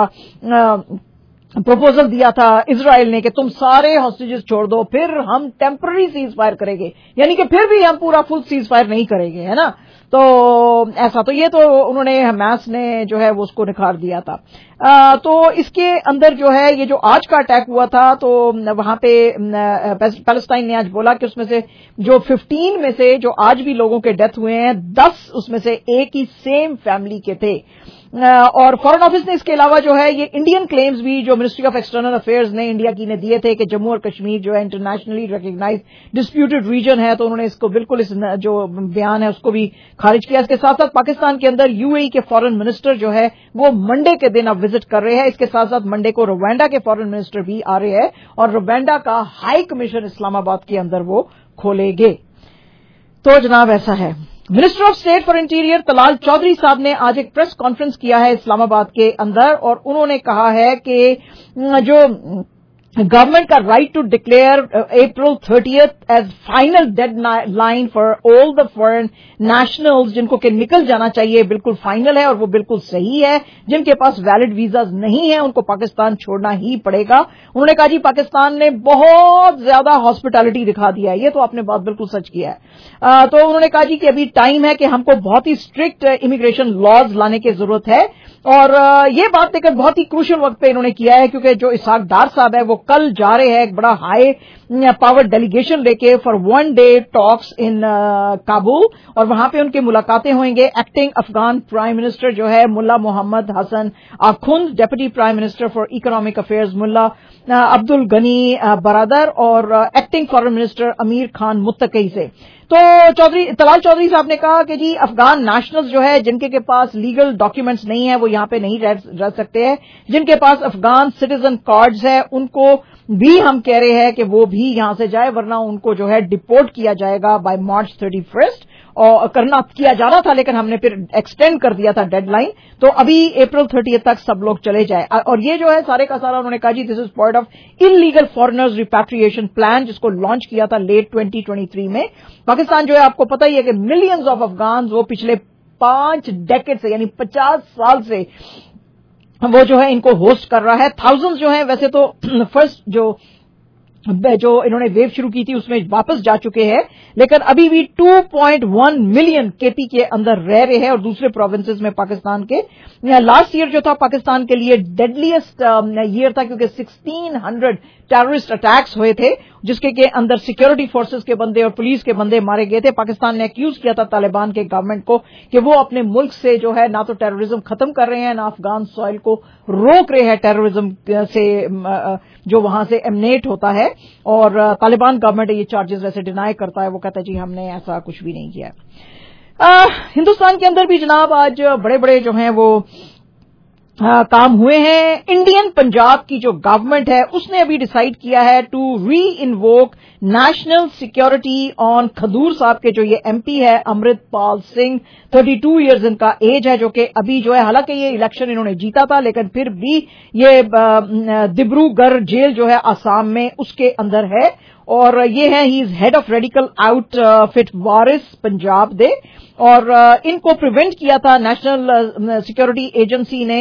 प्रपोजल दिया था इजराइल ने कि तुम सारे हॉस्टेजेस छोड़ दो, फिर हम टेम्पररी सीज फायर करेंगे, यानी कि फिर भी हम पूरा फुल सीज फायर नहीं करेंगे, है ना। तो ऐसा तो ये तो उन्होंने हमास ने जो है वो उसको निखार दिया था। आ, तो इसके अंदर जो है ये जो आज का अटैक हुआ था, तो वहां पे पैलेस्टाइन ने आज बोला कि उसमें से जो पंद्रह में से जो आज भी लोगों के डेथ हुए हैं, दस उसमें से एक ही सेम फैमिली के थे। और फॉरेन ऑफिस ने इसके अलावा जो है ये इंडियन क्लेम्स भी जो मिनिस्ट्री ऑफ एक्सटर्नल अफेयर्स ने इंडिया की ने दिए थे कि जम्मू और कश्मीर जो है इंटरनेशनली रिकॉग्नाइज्ड डिस्प्यूटेड रीजन है, तो उन्होंने इसको बिल्कुल इस जो बयान है उसको भी खारिज किया। इसके साथ साथ पाकिस्तान के अंदर यूएई के फॉरेन मिनिस्टर जो है वो मंडे के दिन अब विजिट कर रहे हैं। इसके साथ साथ मंडे को रवांडा के फॉरेन मिनिस्टर भी आ रहे हैं और रवांडा का हाई कमीशन इस्लामाबाद के अंदर वो खोलेंगे। तो जनाब ऐसा है। Minister of state for interior Talal Chaudhry साहब ने आज एक प्रेस कॉन्फ्रेंस किया है इस्लामाबाद के अंदर और उन्होंने कहा है कि जो गवर्नमेंट का right to declare April thirtieth as final deadline for all the foreign nationals जिनको कि निकल जाना चाहिए, बिल्कुल फाइनल है और वो बिल्कुल सही है। जिनके पास वैलिड वीजाज नहीं है उनको पाकिस्तान छोड़ना ही पड़ेगा। उन्होंने कहा जी पाकिस्तान ने बहुत ज्यादा हॉस्पिटैलिटी दिखा दिया है, ये तो आपने बात बिल्कुल सच किया है। आ, तो उन्होंने कहा जी कि अभी टाइम है कि हमको बहुत ही स्ट्रिक्ट इमिग्रेशन लॉज लाने की जरूरत है और ये बात लेकर बहुत ही क्रूशियल वक्त पे इन्होंने किया है क्योंकि जो इसहाक डार साहब है वो कल जा रहे हैं एक बड़ा हाई पावर डेलीगेशन लेके for one day talks in Kabul और वहां पे उनकी मुलाकातें होंगे। एक्टिंग अफगान प्राइम मिनिस्टर जो है Mullah Mohammad Hassan Akhund, deputy prime minister for economic affairs Mullah Abdul Ghani Baradar और एक्टिंग फॉरेन मिनिस्टर अमीर खान मुत्तकी से। तो चौधरी तलाल चौधरी साहब ने कहा कि जी अफगान नेशनल्स जो है जिनके के पास लीगल डॉक्यूमेंट्स नहीं है वो यहां पे नहीं रह, रह सकते हैं। जिनके पास अफगान सिटीजन कार्ड्स है उनको भी हम कह रहे हैं कि वो भी यहां से जाए, वरना उनको जो है डिपोर्ट किया जाएगा बाय मार्च थर्टी फर्स्ट और करना किया जा रहा था लेकिन हमने फिर एक्सटेंड कर दिया था डेडलाइन, तो अभी अप्रैल थर्टियथ तक सब लोग चले जाए। और ये जो है सारे का सारा उन्होंने कहा जी this is part of illegal foreigners repatriation plan जिसको लॉन्च किया था लेट ट्वेंटी ट्वेंटी थ्री में। पाकिस्तान जो है आपको पता ही है कि मिलियंस ऑफ अफगान वो पिछले पांच डेकेड से यानी पचास साल से वो जो है इनको होस्ट कर रहा है। थाउजेंड्स जो है वैसे तो फर्स्ट जो जो इन्होंने वेव शुरू की थी उसमें वापस जा चुके हैं, लेकिन अभी भी two point one million KP के अंदर रह रहे हैं और दूसरे प्रोविंसेस में पाकिस्तान के। लास्ट ईयर जो था पाकिस्तान के लिए डेडलीस्ट ईयर था क्योंकि सिक्सटीन हंड्रेड टेररिस्ट अटैक्स हुए थे जिसके के अंदर सिक्योरिटी फोर्सेस के बंदे और पुलिस के बंदे मारे गए थे। पाकिस्तान ने एक्यूज किया था तालिबान के गवर्नमेंट को कि वो अपने मुल्क से जो है ना तो टेररिज्म खत्म कर रहे हैं ना अफगान सॉइल को रोक रहे हैं टेररिज्म से जो वहां से एमनेट होता है। और तालिबान गवर्नमेंट ये चार्जेस वैसे डिनाई करता है, वो कहता है जी हमने ऐसा कुछ भी नहीं किया है। हिंदुस्तान के अंदर भी जनाब आज बड़े बड़े जो हैं वो आ, काम हुए हैं। इंडियन पंजाब की जो गवर्नमेंट है उसने अभी डिसाइड किया है to reinvoke national security on Khadoor Sahib के जो ये एमपी है Amritpal Singh, thirty two years इनका एज है, जो कि अभी जो है हालांकि ये इलेक्शन इन्होंने जीता था लेकिन फिर भी ये डिब्रूगढ़ जेल जो है आसाम में उसके अंदर है और ये है he is head of radical outfit Waris Punjab De और इनको प्रिवेंट किया था नेशनल सिक्योरिटी एजेंसी ने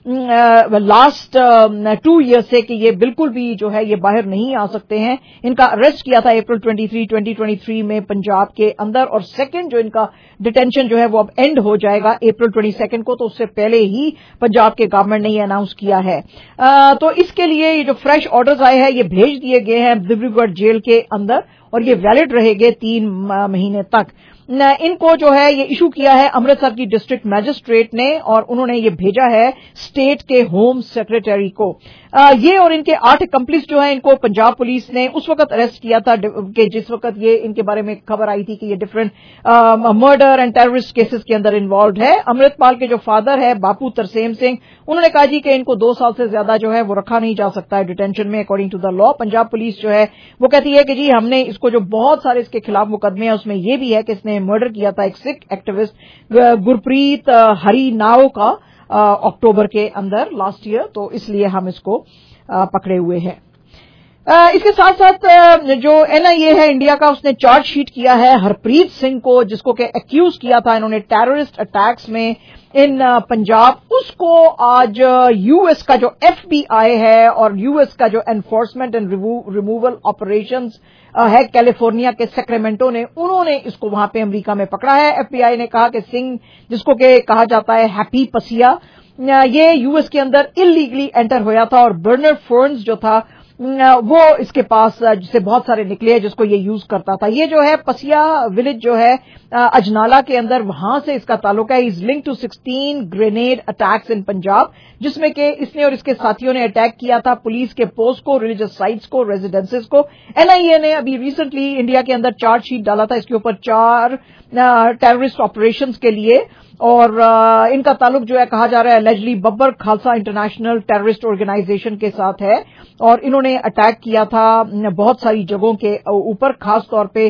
लास्ट टू ईयर से कि ये बिल्कुल भी जो है ये बाहर नहीं आ सकते हैं। इनका अरेस्ट किया था अप्रैल तेईस, ट्वेंटी ट्वेंटी थ्री में पंजाब के अंदर और सेकंड जो इनका डिटेंशन जो है वो अब एंड हो जाएगा अप्रैल बाईस को, तो उससे पहले ही पंजाब के गवर्नमेंट ने ये अनाउंस किया है। आ, तो इसके लिए ये जो फ्रेश ऑर्डर्स आए हैं ये भेज दिए गए हैं डिब्रूगढ़ जेल के अंदर और ये वैलिड रहेंगे तीन महीने तक। इनको जो है ये इशू किया है अमृतसर की डिस्ट्रिक्ट मैजिस्ट्रेट ने और उन्होंने ये भेजा है स्टेट के होम सेक्रेटरी को। आ, ये और इनके आठ कंप्लीस जो है इनको पंजाब पुलिस ने उस वक्त अरेस्ट किया था कि जिस वक्त ये इनके बारे में खबर आई थी कि ये different murder and terrorist cases के अंदर इन्वॉल्व है। अमृतपाल के जो फादर है बापू तरसेम सिंह, उन्होंने कहा जी कि इनको दो साल से ज्यादा जो है वो रखा नहीं जा सकता है डिटेंशन में according to the law. Punjab police जो है वो कहती है कि जी हमने इसको जो बहुत सारे इसके खिलाफ मुकदमे हैं उसमें ये भी है कि इसने मर्डर किया था एक सिख एक्टिविस्ट गुरप्रीत हरी नाव का अक्टूबर के अंदर लास्ट ईयर, तो इसलिए हम इसको आ, पकड़े हुए हैं। आ, इसके साथ साथ जो एनआईए है इंडिया का उसने चार्जशीट किया है हरप्रीत सिंह को, जिसको कि एक्यूज किया था इन्होंने टेररिस्ट अटैक्स में इन पंजाब। उसको आज यूएस का जो एफबीआई है और यूएस का जो एनफोर्समेंट एंड रिमूवल ऑपरेशंस है कैलिफोर्निया के सेक्रेमेंटो ने, उन्होंने इसको वहां पे अमेरिका में पकड़ा है। एफबीआई ने कहा कि सिंह, जिसको के कहा जाता है हैप्पी पसिया, ये यूएस के अंदर इलीगली एंटर होया था और बर्नर्ड फर्न्स जो था वो इसके पास जिसे बहुत सारे निकले जिसको ये यूज करता था। ये जो है पसिया विलेज जो है अजनाला के अंदर, वहां से इसका ताल्लुक है। Is link to sixteen grenade attacks in Punjab, जिसमें कि इसने और इसके साथियों ने अटैक किया था पुलिस के पोस्ट को, रिलीजियस साइट्स को, रेजिडेंसेस को। एनआईए ने अभी रिसेंटली इंडिया के अंदर चार्जशीट डाला था इसके ऊपर चार टेररिस्ट ऑपरेशंस के लिए, और आ, इनका ताल्लुक जो है कहा जा रहा है allegedly Babbar Khalsa international terrorist organization के साथ है और इन्होंने अटैक किया था बहुत सारी जगहों के ऊपर, खास तौर पे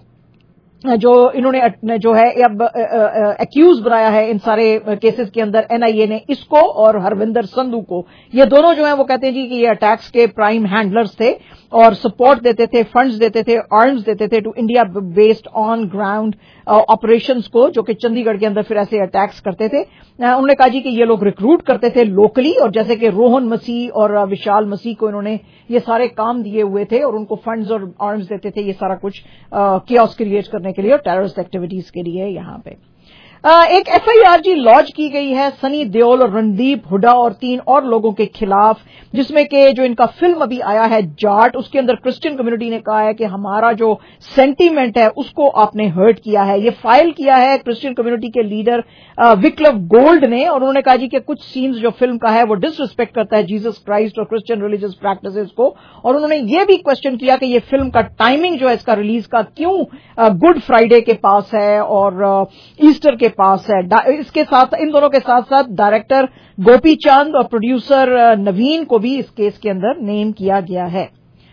जो इन्होंने जो है अब एक्यूज बनाया है इन सारे केसेस के अंदर एनआईए ने इसको और हरविंदर संधू को। ये दोनों जो है वो कहते हैं जी कि ये अटैक्स के प्राइम हैंडलर्स थे और सपोर्ट देते थे, फंड्स देते थे, आर्म्स देते थे to India based on ground operations को, जो कि चंडीगढ़ के अंदर फिर ऐसे अटैक्स करते थे। उन्होंने कहा जी कि ये लोग रिक्रूट करते थे लोकली, और जैसे कि रोहन मसीह और विशाल मसीह को इन्होंने ये सारे काम दिए हुए थे और उनको फंड्स और आर्म्स देते थे ये सारा कुछ कियोस्क क्रिएट करने के लिए और टेररिस्ट एक्टिविटीज के लिए। यहां पे एक एफआईआर जी लॉन्च की गई है सनी देओल और रणदीप हुड्डा और तीन और लोगों के खिलाफ, जिसमें कि जो इनका फिल्म अभी आया है जाट, उसके अंदर क्रिश्चियन कम्युनिटी ने कहा है कि हमारा जो सेंटीमेंट है उसको आपने हर्ट किया है। ये फाइल किया है क्रिश्चियन कम्युनिटी के लीडर विक्लव गोल्ड ने, और उन्होंने कहा जी कि कुछ सीन्स जो फिल्म का है वो डिसरिस्पेक्ट करता है जीसस क्राइस्ट और क्रिश्चियन रिलीजियस प्रैक्टिसेस को, और उन्होंने ये भी क्वेश्चन किया कि ये फिल्म का टाइमिंग जो है इसका रिलीज का क्यों गुड फ्राइडे के पास है और ईस्टर के पास है। इसके साथ इन दोनों के साथ साथ डायरेक्टर गोपी चंद और प्रोड्यूसर नवीन को भी इस केस के अंदर नेम किया गया है।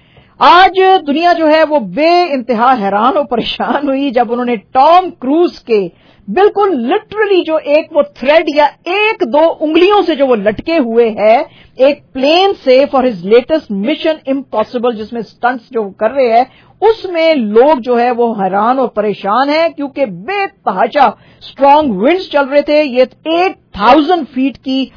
आज दुनिया जो है वो बेइंतहा हैरान और परेशान हुई जब उन्होंने टॉम क्रूज के बिल्कुल लिटरली जो एक वो थ्रेड या एक दो उंगलियों से जो वो लटके हुए है एक प्लेन से for his latest Mission Impossible, जिसमें स्टंट्स जो कर रहे हैं उसमें लोग जो है वो हैरान और परेशान हैं, क्योंकि बेतहाशा स्ट्रांग विंड्स चल रहे थे। ये एट थाउजेंड फीट की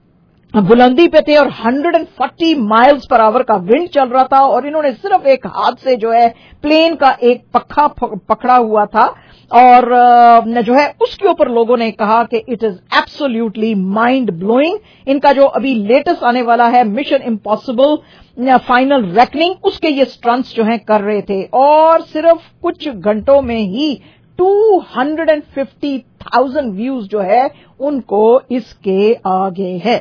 बुलंदी पे थे और एक सौ चालीस माइल्स पर आवर का विंड चल रहा था, और इन्होंने सिर्फ एक हाथ से जो है प्लेन का एक पक्का पकड़ा हुआ था, और जो है उसके ऊपर लोगों ने कहा कि it is absolutely mind blowing. इनका जो अभी लेटेस्ट आने वाला है मिशन इम्पॉसिबल फाइनल रेकनिंग, उसके ये स्टंट्स जो हैं कर रहे थे, और सिर्फ कुछ घंटों में ही दो सौ पचास हज़ार व्यूज जो है उनको इसके आगे है।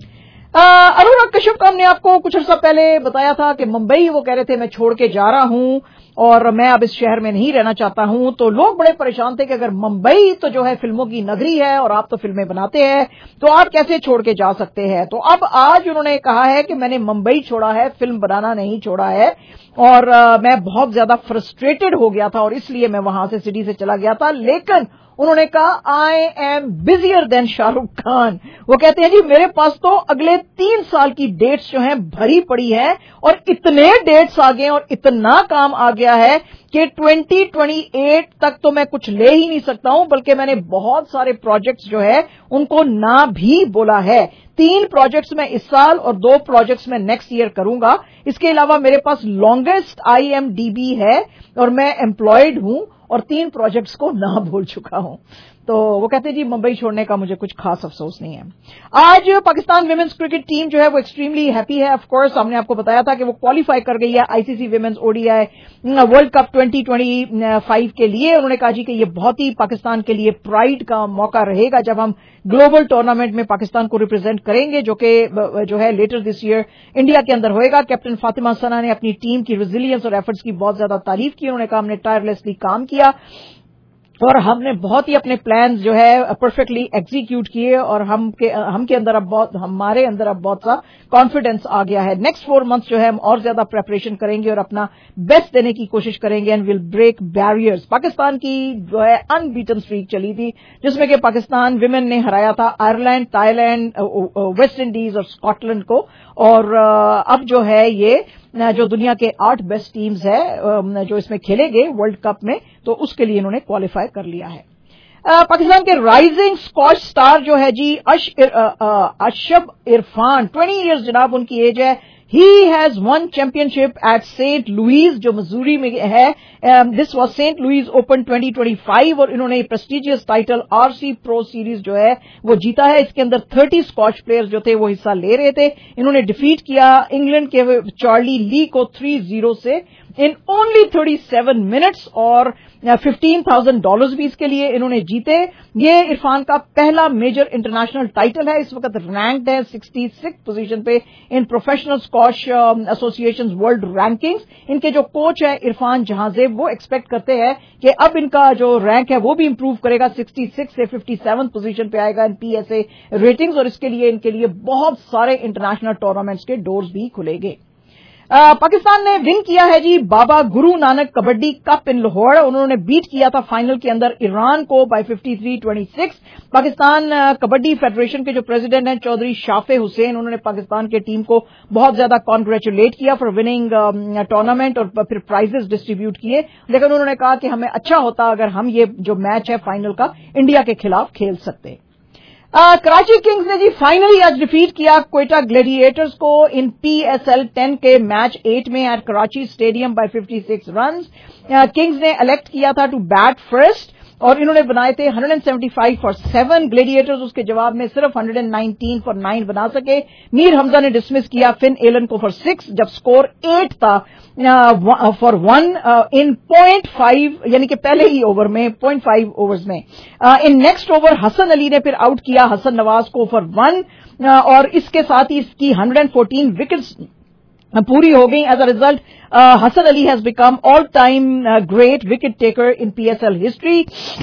अनुराग कश्यप का हमने आपको कुछ अर्सा पहले बताया था कि मुंबई वो कह रहे थे मैं छोड़ के जा रहा हूं और मैं अब इस शहर में नहीं रहना चाहता हूं, तो लोग बड़े परेशान थे कि अगर मुंबई तो जो है फिल्मों की नगरी है और आप तो फिल्में बनाते हैं तो आप कैसे छोड़ के जा सकते हैं। तो अब आज उन्होंने कहा है कि मैंने मुंबई छोड़ा है, फिल्म बनाना नहीं छोड़ा है, और आ, मैं बहुत ज्यादा फ्रस्ट्रेटेड हो गया था और इसलिए मैं वहां से सिटी से चला गया था। लेकिन उन्होंने कहा I am busier than Shahrukh Khan. वो कहते हैं जी मेरे पास तो अगले तीन साल की डेट्स जो हैं भरी पड़ी हैं, और इतने डेट्स आ गए और इतना काम आ गया है कि ट्वेंटी ट्वेंटी एट तक तो मैं कुछ ले ही नहीं सकता हूं, बल्कि मैंने बहुत सारे प्रोजेक्ट्स जो है उनको ना भी बोला है। तीन प्रोजेक्ट्स मैं इस साल और दो प्रोजेक्ट्स मैं नेक्स्ट ईयर करूंगा। इसके अलावा मेरे पास longest I M D B है और मैं एम्प्लॉयड हूं, और तीन प्रोजेक्ट्स को ना भूल चुका हूं। तो वो कहते हैं जी मुंबई छोड़ने का मुझे कुछ खास अफसोस नहीं है। आज पाकिस्तान विमेंस क्रिकेट टीम जो है वो एक्सट्रीमली हैप्पी है। ऑफ कोर्स हमने आपको बताया था कि वो क्वालिफाई कर गई है ICC women's ODI world cup twenty twenty five के लिए। उन्होंने कहा जी कि ये बहुत ही पाकिस्तान के लिए प्राइड का मौका रहेगा जब हम ग्लोबल टूर्नामेंट में पाकिस्तान को रिप्रेजेंट करेंगे, जो कि जो है लेटर दिस ईयर इंडिया के अंदर होएगा। कैप्टन फातिमा सना ने अपनी टीम की रेजिलियंस और एफर्ट्स की बहुत ज्यादा तारीफ की। उन्होंने कहा हमने टायरलेसली काम किया और हमने बहुत ही अपने प्लान्स जो है परफेक्टली एग्जीक्यूट किए और हम के हम के अंदर अब बहुत हमारे अंदर अब बहुत सा कॉन्फिडेंस आ गया है। नेक्स्ट फोर मंथ्स जो है हम और ज्यादा प्रेपरेशन करेंगे और अपना बेस्ट देने की कोशिश करेंगे and will break barriers. Pakistan की जो है अनबीटन स्ट्रीक चली थी जिसमें कि पाकिस्तान विमेन ने हराया था आयरलैंड, थाईलैंड, वेस्ट इंडीज और स्कॉटलैंड को, और अब जो है ये जो दुनिया के आठ बेस्ट टीम्स है जो इसमें खेलेंगे वर्ल्ड कप में, तो उसके लिए इन्होंने क्वालिफाई कर लिया है। पाकिस्तान के राइजिंग स्कॉच स्टार जो है जी अश, अशब इरफान, ट्वेंटी इयर्स जनाब उनकी एज है। He has won championship at Saint Louis जो मसूरी में है। This was Saint Louis open twenty twenty five और इन्होंने prestigious title RC pro series जो है वो जीता है। इसके अंदर तीस स्कॉच प्लेयर्स जो थे वो हिस्सा ले रहे थे। इन्होंने डिफीट किया इंग्लैंड के चार्ली ली को थ्री जीरो से in only thirty seven minutes और फिफ्टीन थाउजेंड डॉलर्स भी इसके लिए इन्होंने जीते। ये इरफान का पहला मेजर इंटरनेशनल टाइटल है। इस वक्त रैंक्ड है सिक्सटी सिक्स पोजीशन पे in professional squash association world rankings. इनके जो कोच है इरफान जहांजेब वो एक्सपेक्ट करते हैं कि अब इनका जो रैंक है वो भी इंप्रूव करेगा, सिक्सटी सिक्स से फिफ्टी सेवन पोजीशन पे आएगा इन पीएसए रेटिंग्स, और इसके लिए इनके लिए बहुत सारे इंटरनेशनल टूर्नामेंट्स के डोर्स भी खुलेंगे। Uh, पाकिस्तान ने विन किया है जी बाबा गुरु नानक कबड्डी कप इन लाहौर। उन्होंने बीट किया था फाइनल के अंदर ईरान को by fifty three twenty six. Pakistan kabaddi federation के जो प्रेसिडेंट हैं चौधरी शाफे हुसैन, उन्होंने पाकिस्तान के टीम को बहुत ज्यादा कॉन्ग्रेचुलेट किया फॉर विनिंग टूर्नामेंट और फिर प्राइजेस डिस्ट्रीब्यूट किए। लेकिन उन्होंने कहा कि हमें अच्छा होता अगर हम ये जो मैच है फाइनल का इंडिया के खिलाफ खेल सकते। Uh, कराची किंग्स ने जी फाइनली आज डिफीट किया क्वेटा ग्लैडिएटर्स को इन पीएसएल टेन के मैच एट में at Karachi stadium by fifty six runs. Kings ने इलेक्ट किया था टू बैट फर्स्ट और इन्होंने बनाए थे one seventy five for seven. Gladiators उसके जवाब में सिर्फ वन नाइनटीन फॉर नाइन बना सके। मीर हमजा ने डिसमिस किया फिन एलन को फॉर सिक्स जब स्कोर एट था for one in point five यानी कि पहले ही ओवर में पॉइंट फाइव ओवर्स में। In next over Hassan Ali ने फिर आउट किया हसन नवाज को फॉर वन और इसके साथ ही इसकी वन फोर्टीन विकेट्स पूरी हो गई। As a result Hassan Ali has become all time great wicket taker in PSL history.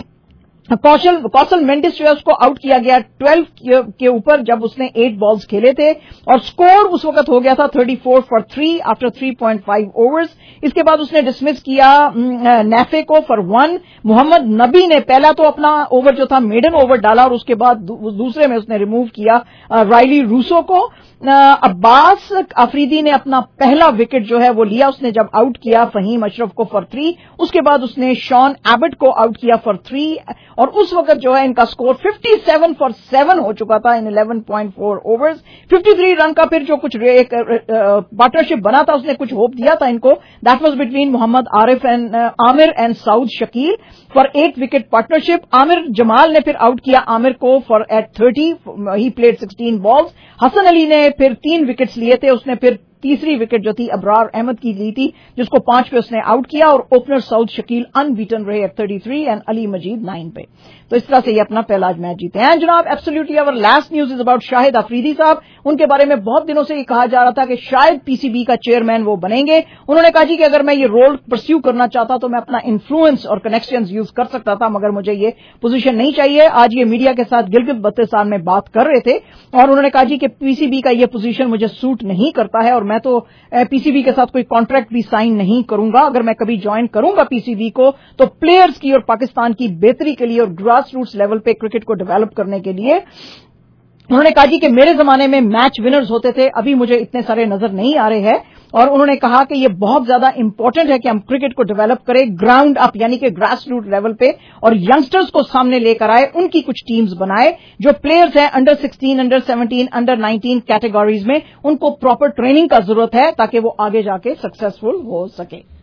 Kaushal Kaushal Mendis जो है उसको आउट किया गया ट्वेल्व के ऊपर जब उसने एट बॉल्स खेले थे और स्कोर उस वक्त हो गया था thirty four for three after three point five overs. इसके बाद उसने डिसमिस किया नैफे को फॉर वन। मोहम्मद नबी ने पहला तो अपना ओवर जो था मेडन ओवर डाला और उसके बाद दूसरे में उसने रिमूव किया राइली रूसो को। अब्बास अफरीदी ने अपना पहला विकेट जो है वो लिया, उसने जब आउट किया फहीम अशरफ को फॉर थ्री। उसके बाद उसने शॉन एबट को आउट किया फॉर थ्री और उस वक्त जो है इनका score fifty seven for seven हो चुका था in eleven point four overs. Fifty three run का फिर जो कुछ एक पार्टनरशिप बना था उसने कुछ होप दिया था इनको, that was between Mohammad Arif and Aamir and Saud Shakeel for eight wicket partnership. Aamir Jamal ने फिर आउट किया आमिर को for eight thirty, he played sixteen balls. Hasan Ali ने फिर तीन विकेट्स लिए थे, उसने फिर तीसरी विकेट जो थी अबरार अहमद की ली थी जिसको पांच पे उसने आउट किया और ओपनर साउद शकील अनबीटन रहे eight thirty three and Ali Majeed nine पे। तो इस तरह से ये अपना पहला मैच जीते हैं जनाब। Absolutely our last news is about Shahid Afridi साहब। उनके बारे में बहुत दिनों से ये कहा जा रहा था कि शायद पीसीबी का चेयरमैन वो बनेंगे। उन्होंने कहा जी कि अगर मैं ये रोल परस्यू करना चाहता तो मैं अपना इन्फ्लुएंस और कनेक्शंस यूज कर सकता था, मगर मुझे ये पोजीशन नहीं चाहिए। आज ये मीडिया के साथ गिलगित बल्तिस्तान में बात कर रहे थे और उन्होंने कहा जी कि पीसीबी का ये पोजीशन मुझे सूट नहीं करता है और मैं तो पीसीबी के साथ कोई कॉन्ट्रैक्ट भी साइन नहीं करूंगा। अगर मैं कभी ज्वाइन करूंगा पीसीबी को तो प्लेयर्स की और पाकिस्तान की बेहतरी के लिए और ग्रास रूट्स लेवल पे क्रिकेट को डेवलप करने के लिए। उन्होंने कहा जी कि मेरे जमाने में मैच विनर्स होते थे, अभी मुझे इतने सारे नजर नहीं आ रहे हैं और उन्होंने कहा कि ये बहुत ज्यादा इंपॉर्टेंट है कि हम क्रिकेट को डेवलप करें ग्राउंड अप यानी कि ग्रास रूट लेवल पे और यंगस्टर्स को सामने लेकर आए, उनकी कुछ टीम्स बनाए जो प्लेयर्स हैं under sixteen, under seventeen, under nineteen categories में, उनको प्रॉपर ट्रेनिंग का जरूरत है ताकि वो आगे जाके सक्सेसफुल हो सके।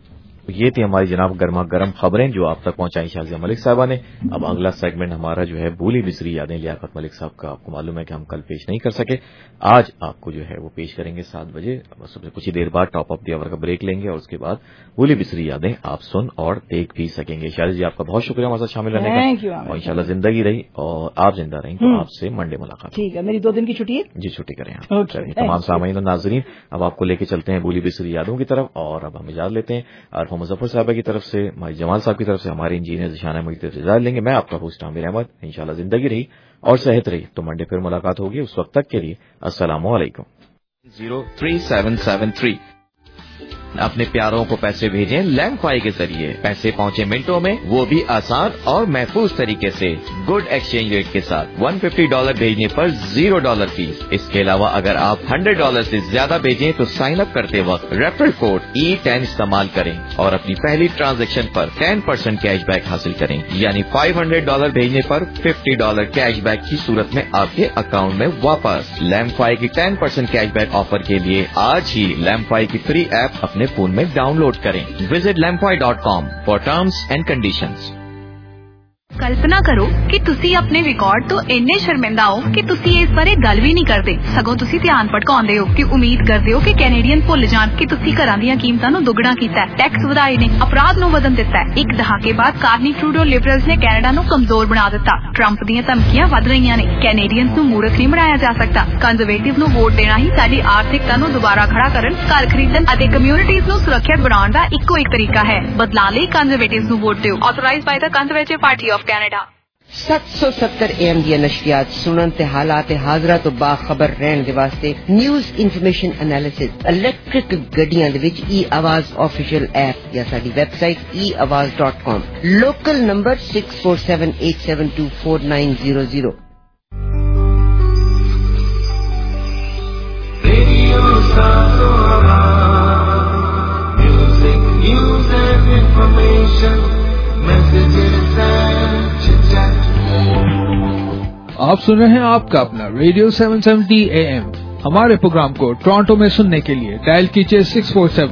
یہ تھی ہماری جناب گرما گرم خبریں جو آپ تک پہنچائیں شازیہ ملک صاحبہ نے. اب اگلا سیگمنٹ ہمارا جو ہے بھولی بسری یادیں لیاقت ملک صاحب کا. آپ کو معلوم ہے کہ ہم کل پیش نہیں کر سکے, آج آپ کو جو ہے وہ پیش کریں گے سات بجے. بس کچھ ہی دیر بعد ٹاپ اپ دی آور کا بریک لیں گے اور اس کے بعد بھولی بسری یادیں آپ سن اور دیکھ بھی سکیں گے. شازیہ جی آپ کا بہت شکریہ ہمارے ساتھ شامل رہنے کا, اور انشاءاللہ زندگی رہی اور آپ زندہ رہیں تو آپ سے منڈے ملاقات. ٹھیک ہے, میری دو دن کی چھٹی ہے جی, چھٹی کریں آپ. تمام سامعین اور ناظرین, اب آپ کو لے کے چلتے ہیں بھولی بسری یادوں کی طرف, اور اب ہم اجازت لیتے ہیں. عارفہ مظفر صاحبہ کی طرف سے, ہماری جمال صاحب کی طرف سے, ہمارے انجینئر ذیشانہ مجھ کی طرف سے اجازت لیں گے. میں آپ کا ہوسٹ عامر احمد. انشاءاللہ زندگی رہی اور صحت رہی تو منڈے پھر ملاقات ہوگی. اس وقت تک کے لیے السلام علیکم. Zero three seven seven three اپنے پیاروں کو پیسے بھیجیں لینڈ فائی کے ذریعے. پیسے پہنچے منٹوں میں, وہ بھی آسان اور محفوظ طریقے سے, گڈ ایکسچینج ریٹ کے ساتھ. ون ففٹی ڈالر بھیجنے پر زیرو ڈالر فیس. اس کے علاوہ اگر آپ ہنڈریڈ ڈالر سے زیادہ بھیجیں تو سائن اپ کرتے وقت ریفرل کوڈ ای ٹین استعمال کریں اور اپنی پہلی ٹرانزیکشن پر ٹین پرسینٹ کیش بیک حاصل کریں. یعنی فائیو ہنڈریڈ ڈالر بھیجنے پر ففٹی ڈالر کیش بیک کی صورت میں آپ کے اکاؤنٹ میں واپس. لینڈ فائی کی ten percent cash back offer کے لیے آج ہی لینڈ فائی کی فری ایپ اپنے فون میں ڈاؤن لوڈ کریں. Visit LemFi dot com for terms and conditions. ਕਲਪਨਾ ਕਰੋ ਕਿ ਤੁਸੀਂ ਆਪਣੇ ਰਿਕਾਰਡ ਤੋਂ ਇੰਨੇ ਸ਼ਰਮਿੰਦਾ ਹੋ ਕਿ ਤੁਸੀਂ ਇਸ ਬਾਰੇ ਗੱਲ ਵੀ ਨਹੀਂ ਕਰਦੇ, ਸਗੋਂ ਤੁਸੀਂ ਧਿਆਨ ਭਟਕਾਉਂਦੇ ਹੋ ਕਿ ਉਮੀਦ ਕਰਦੇ ਹੋ ਕਿ ਕੈਨੇਡੀਅਨ ਭੁੱਲ ਜਾਣ ਕਿ ਤੁਸੀਂ ਘਰਾਂ ਦੀਆਂ ਕੀਮਤਾਂ ਨੂੰ ਦੁੱਗਣਾ ਕੀਤਾ, ਟੈਕਸ ਵਧਾਏ ਨੇ, ਅਪਰਾਧ ਨੂੰ ਵਧਣ ਦਿੱਤਾ. ਇੱਕ ਦਹਾਕੇ ਬਾਅਦ ਕਾਰਨੀ ਟਰੂਡੋ ਲਿਬਰਲਸ ਨੇ ਕੈਨੇਡਾ ਨੂੰ ਕਮਜ਼ੋਰ ਬਣਾ ਦਿੱਤਾ. ਟਰੰਪ ਦੀਆਂ ਧਮਕੀਆਂ ਵੱਧ ਰਹੀਆਂ ਨੇ. ਕੈਨੇਡੀਅਨਸ ਨੂੰ ਮੂਰਖ ਨਹੀਂ ਬਣਾਇਆ ਜਾ ਸਕਦਾ. ਕੰਜ਼ਰਵੇਟਿਵ ਨੂੰ ਵੋਟ ਦੇਣਾ ਹੀ ਸਾਡੀ ਆਰਥਿਕਤਾ ਨੂੰ ਦੁਬਾਰਾ ਖੜਾ ਕਰਨ, ਘਰ ਖਰੀਦਣ ਅਤੇ ਕਮਿਊਨਿਟੀਜ਼ ਨੂੰ ਸੁਰੱਖਿਅਤ ਬਣਾਉਣ ਦਾ ਇੱਕੋ ਇੱਕ ਤਰੀਕਾ ਹੈ. ਬਦਲਾਅ ਲਈ ਕੰਜ਼ਰਵੇਟਿਵਸ ਨੂੰ ਵੋਟ ਦਿਓ. Authorized by the conservative party of Canada. سات سو ستر اے ایم دی نشریات سنن تے حالات حاضرہ تو باخبر رہن دے واسطے نیوز انفارمیشن انالیسس الیکٹرک گڈیاں دے وچ ای آواز آفیشیل ایپ یا ساڈی web site E Awaz dot com. Local number six four seven eight seven two four nine zero zero. Radio ساتورا music news and information messages and آپ سن رہے ہیں آپ کا اپنا radio seven seventy A M. ہمارے پروگرام کو ٹورانٹو میں سننے کے لیے ڈائل کیجیے سکس فور سیون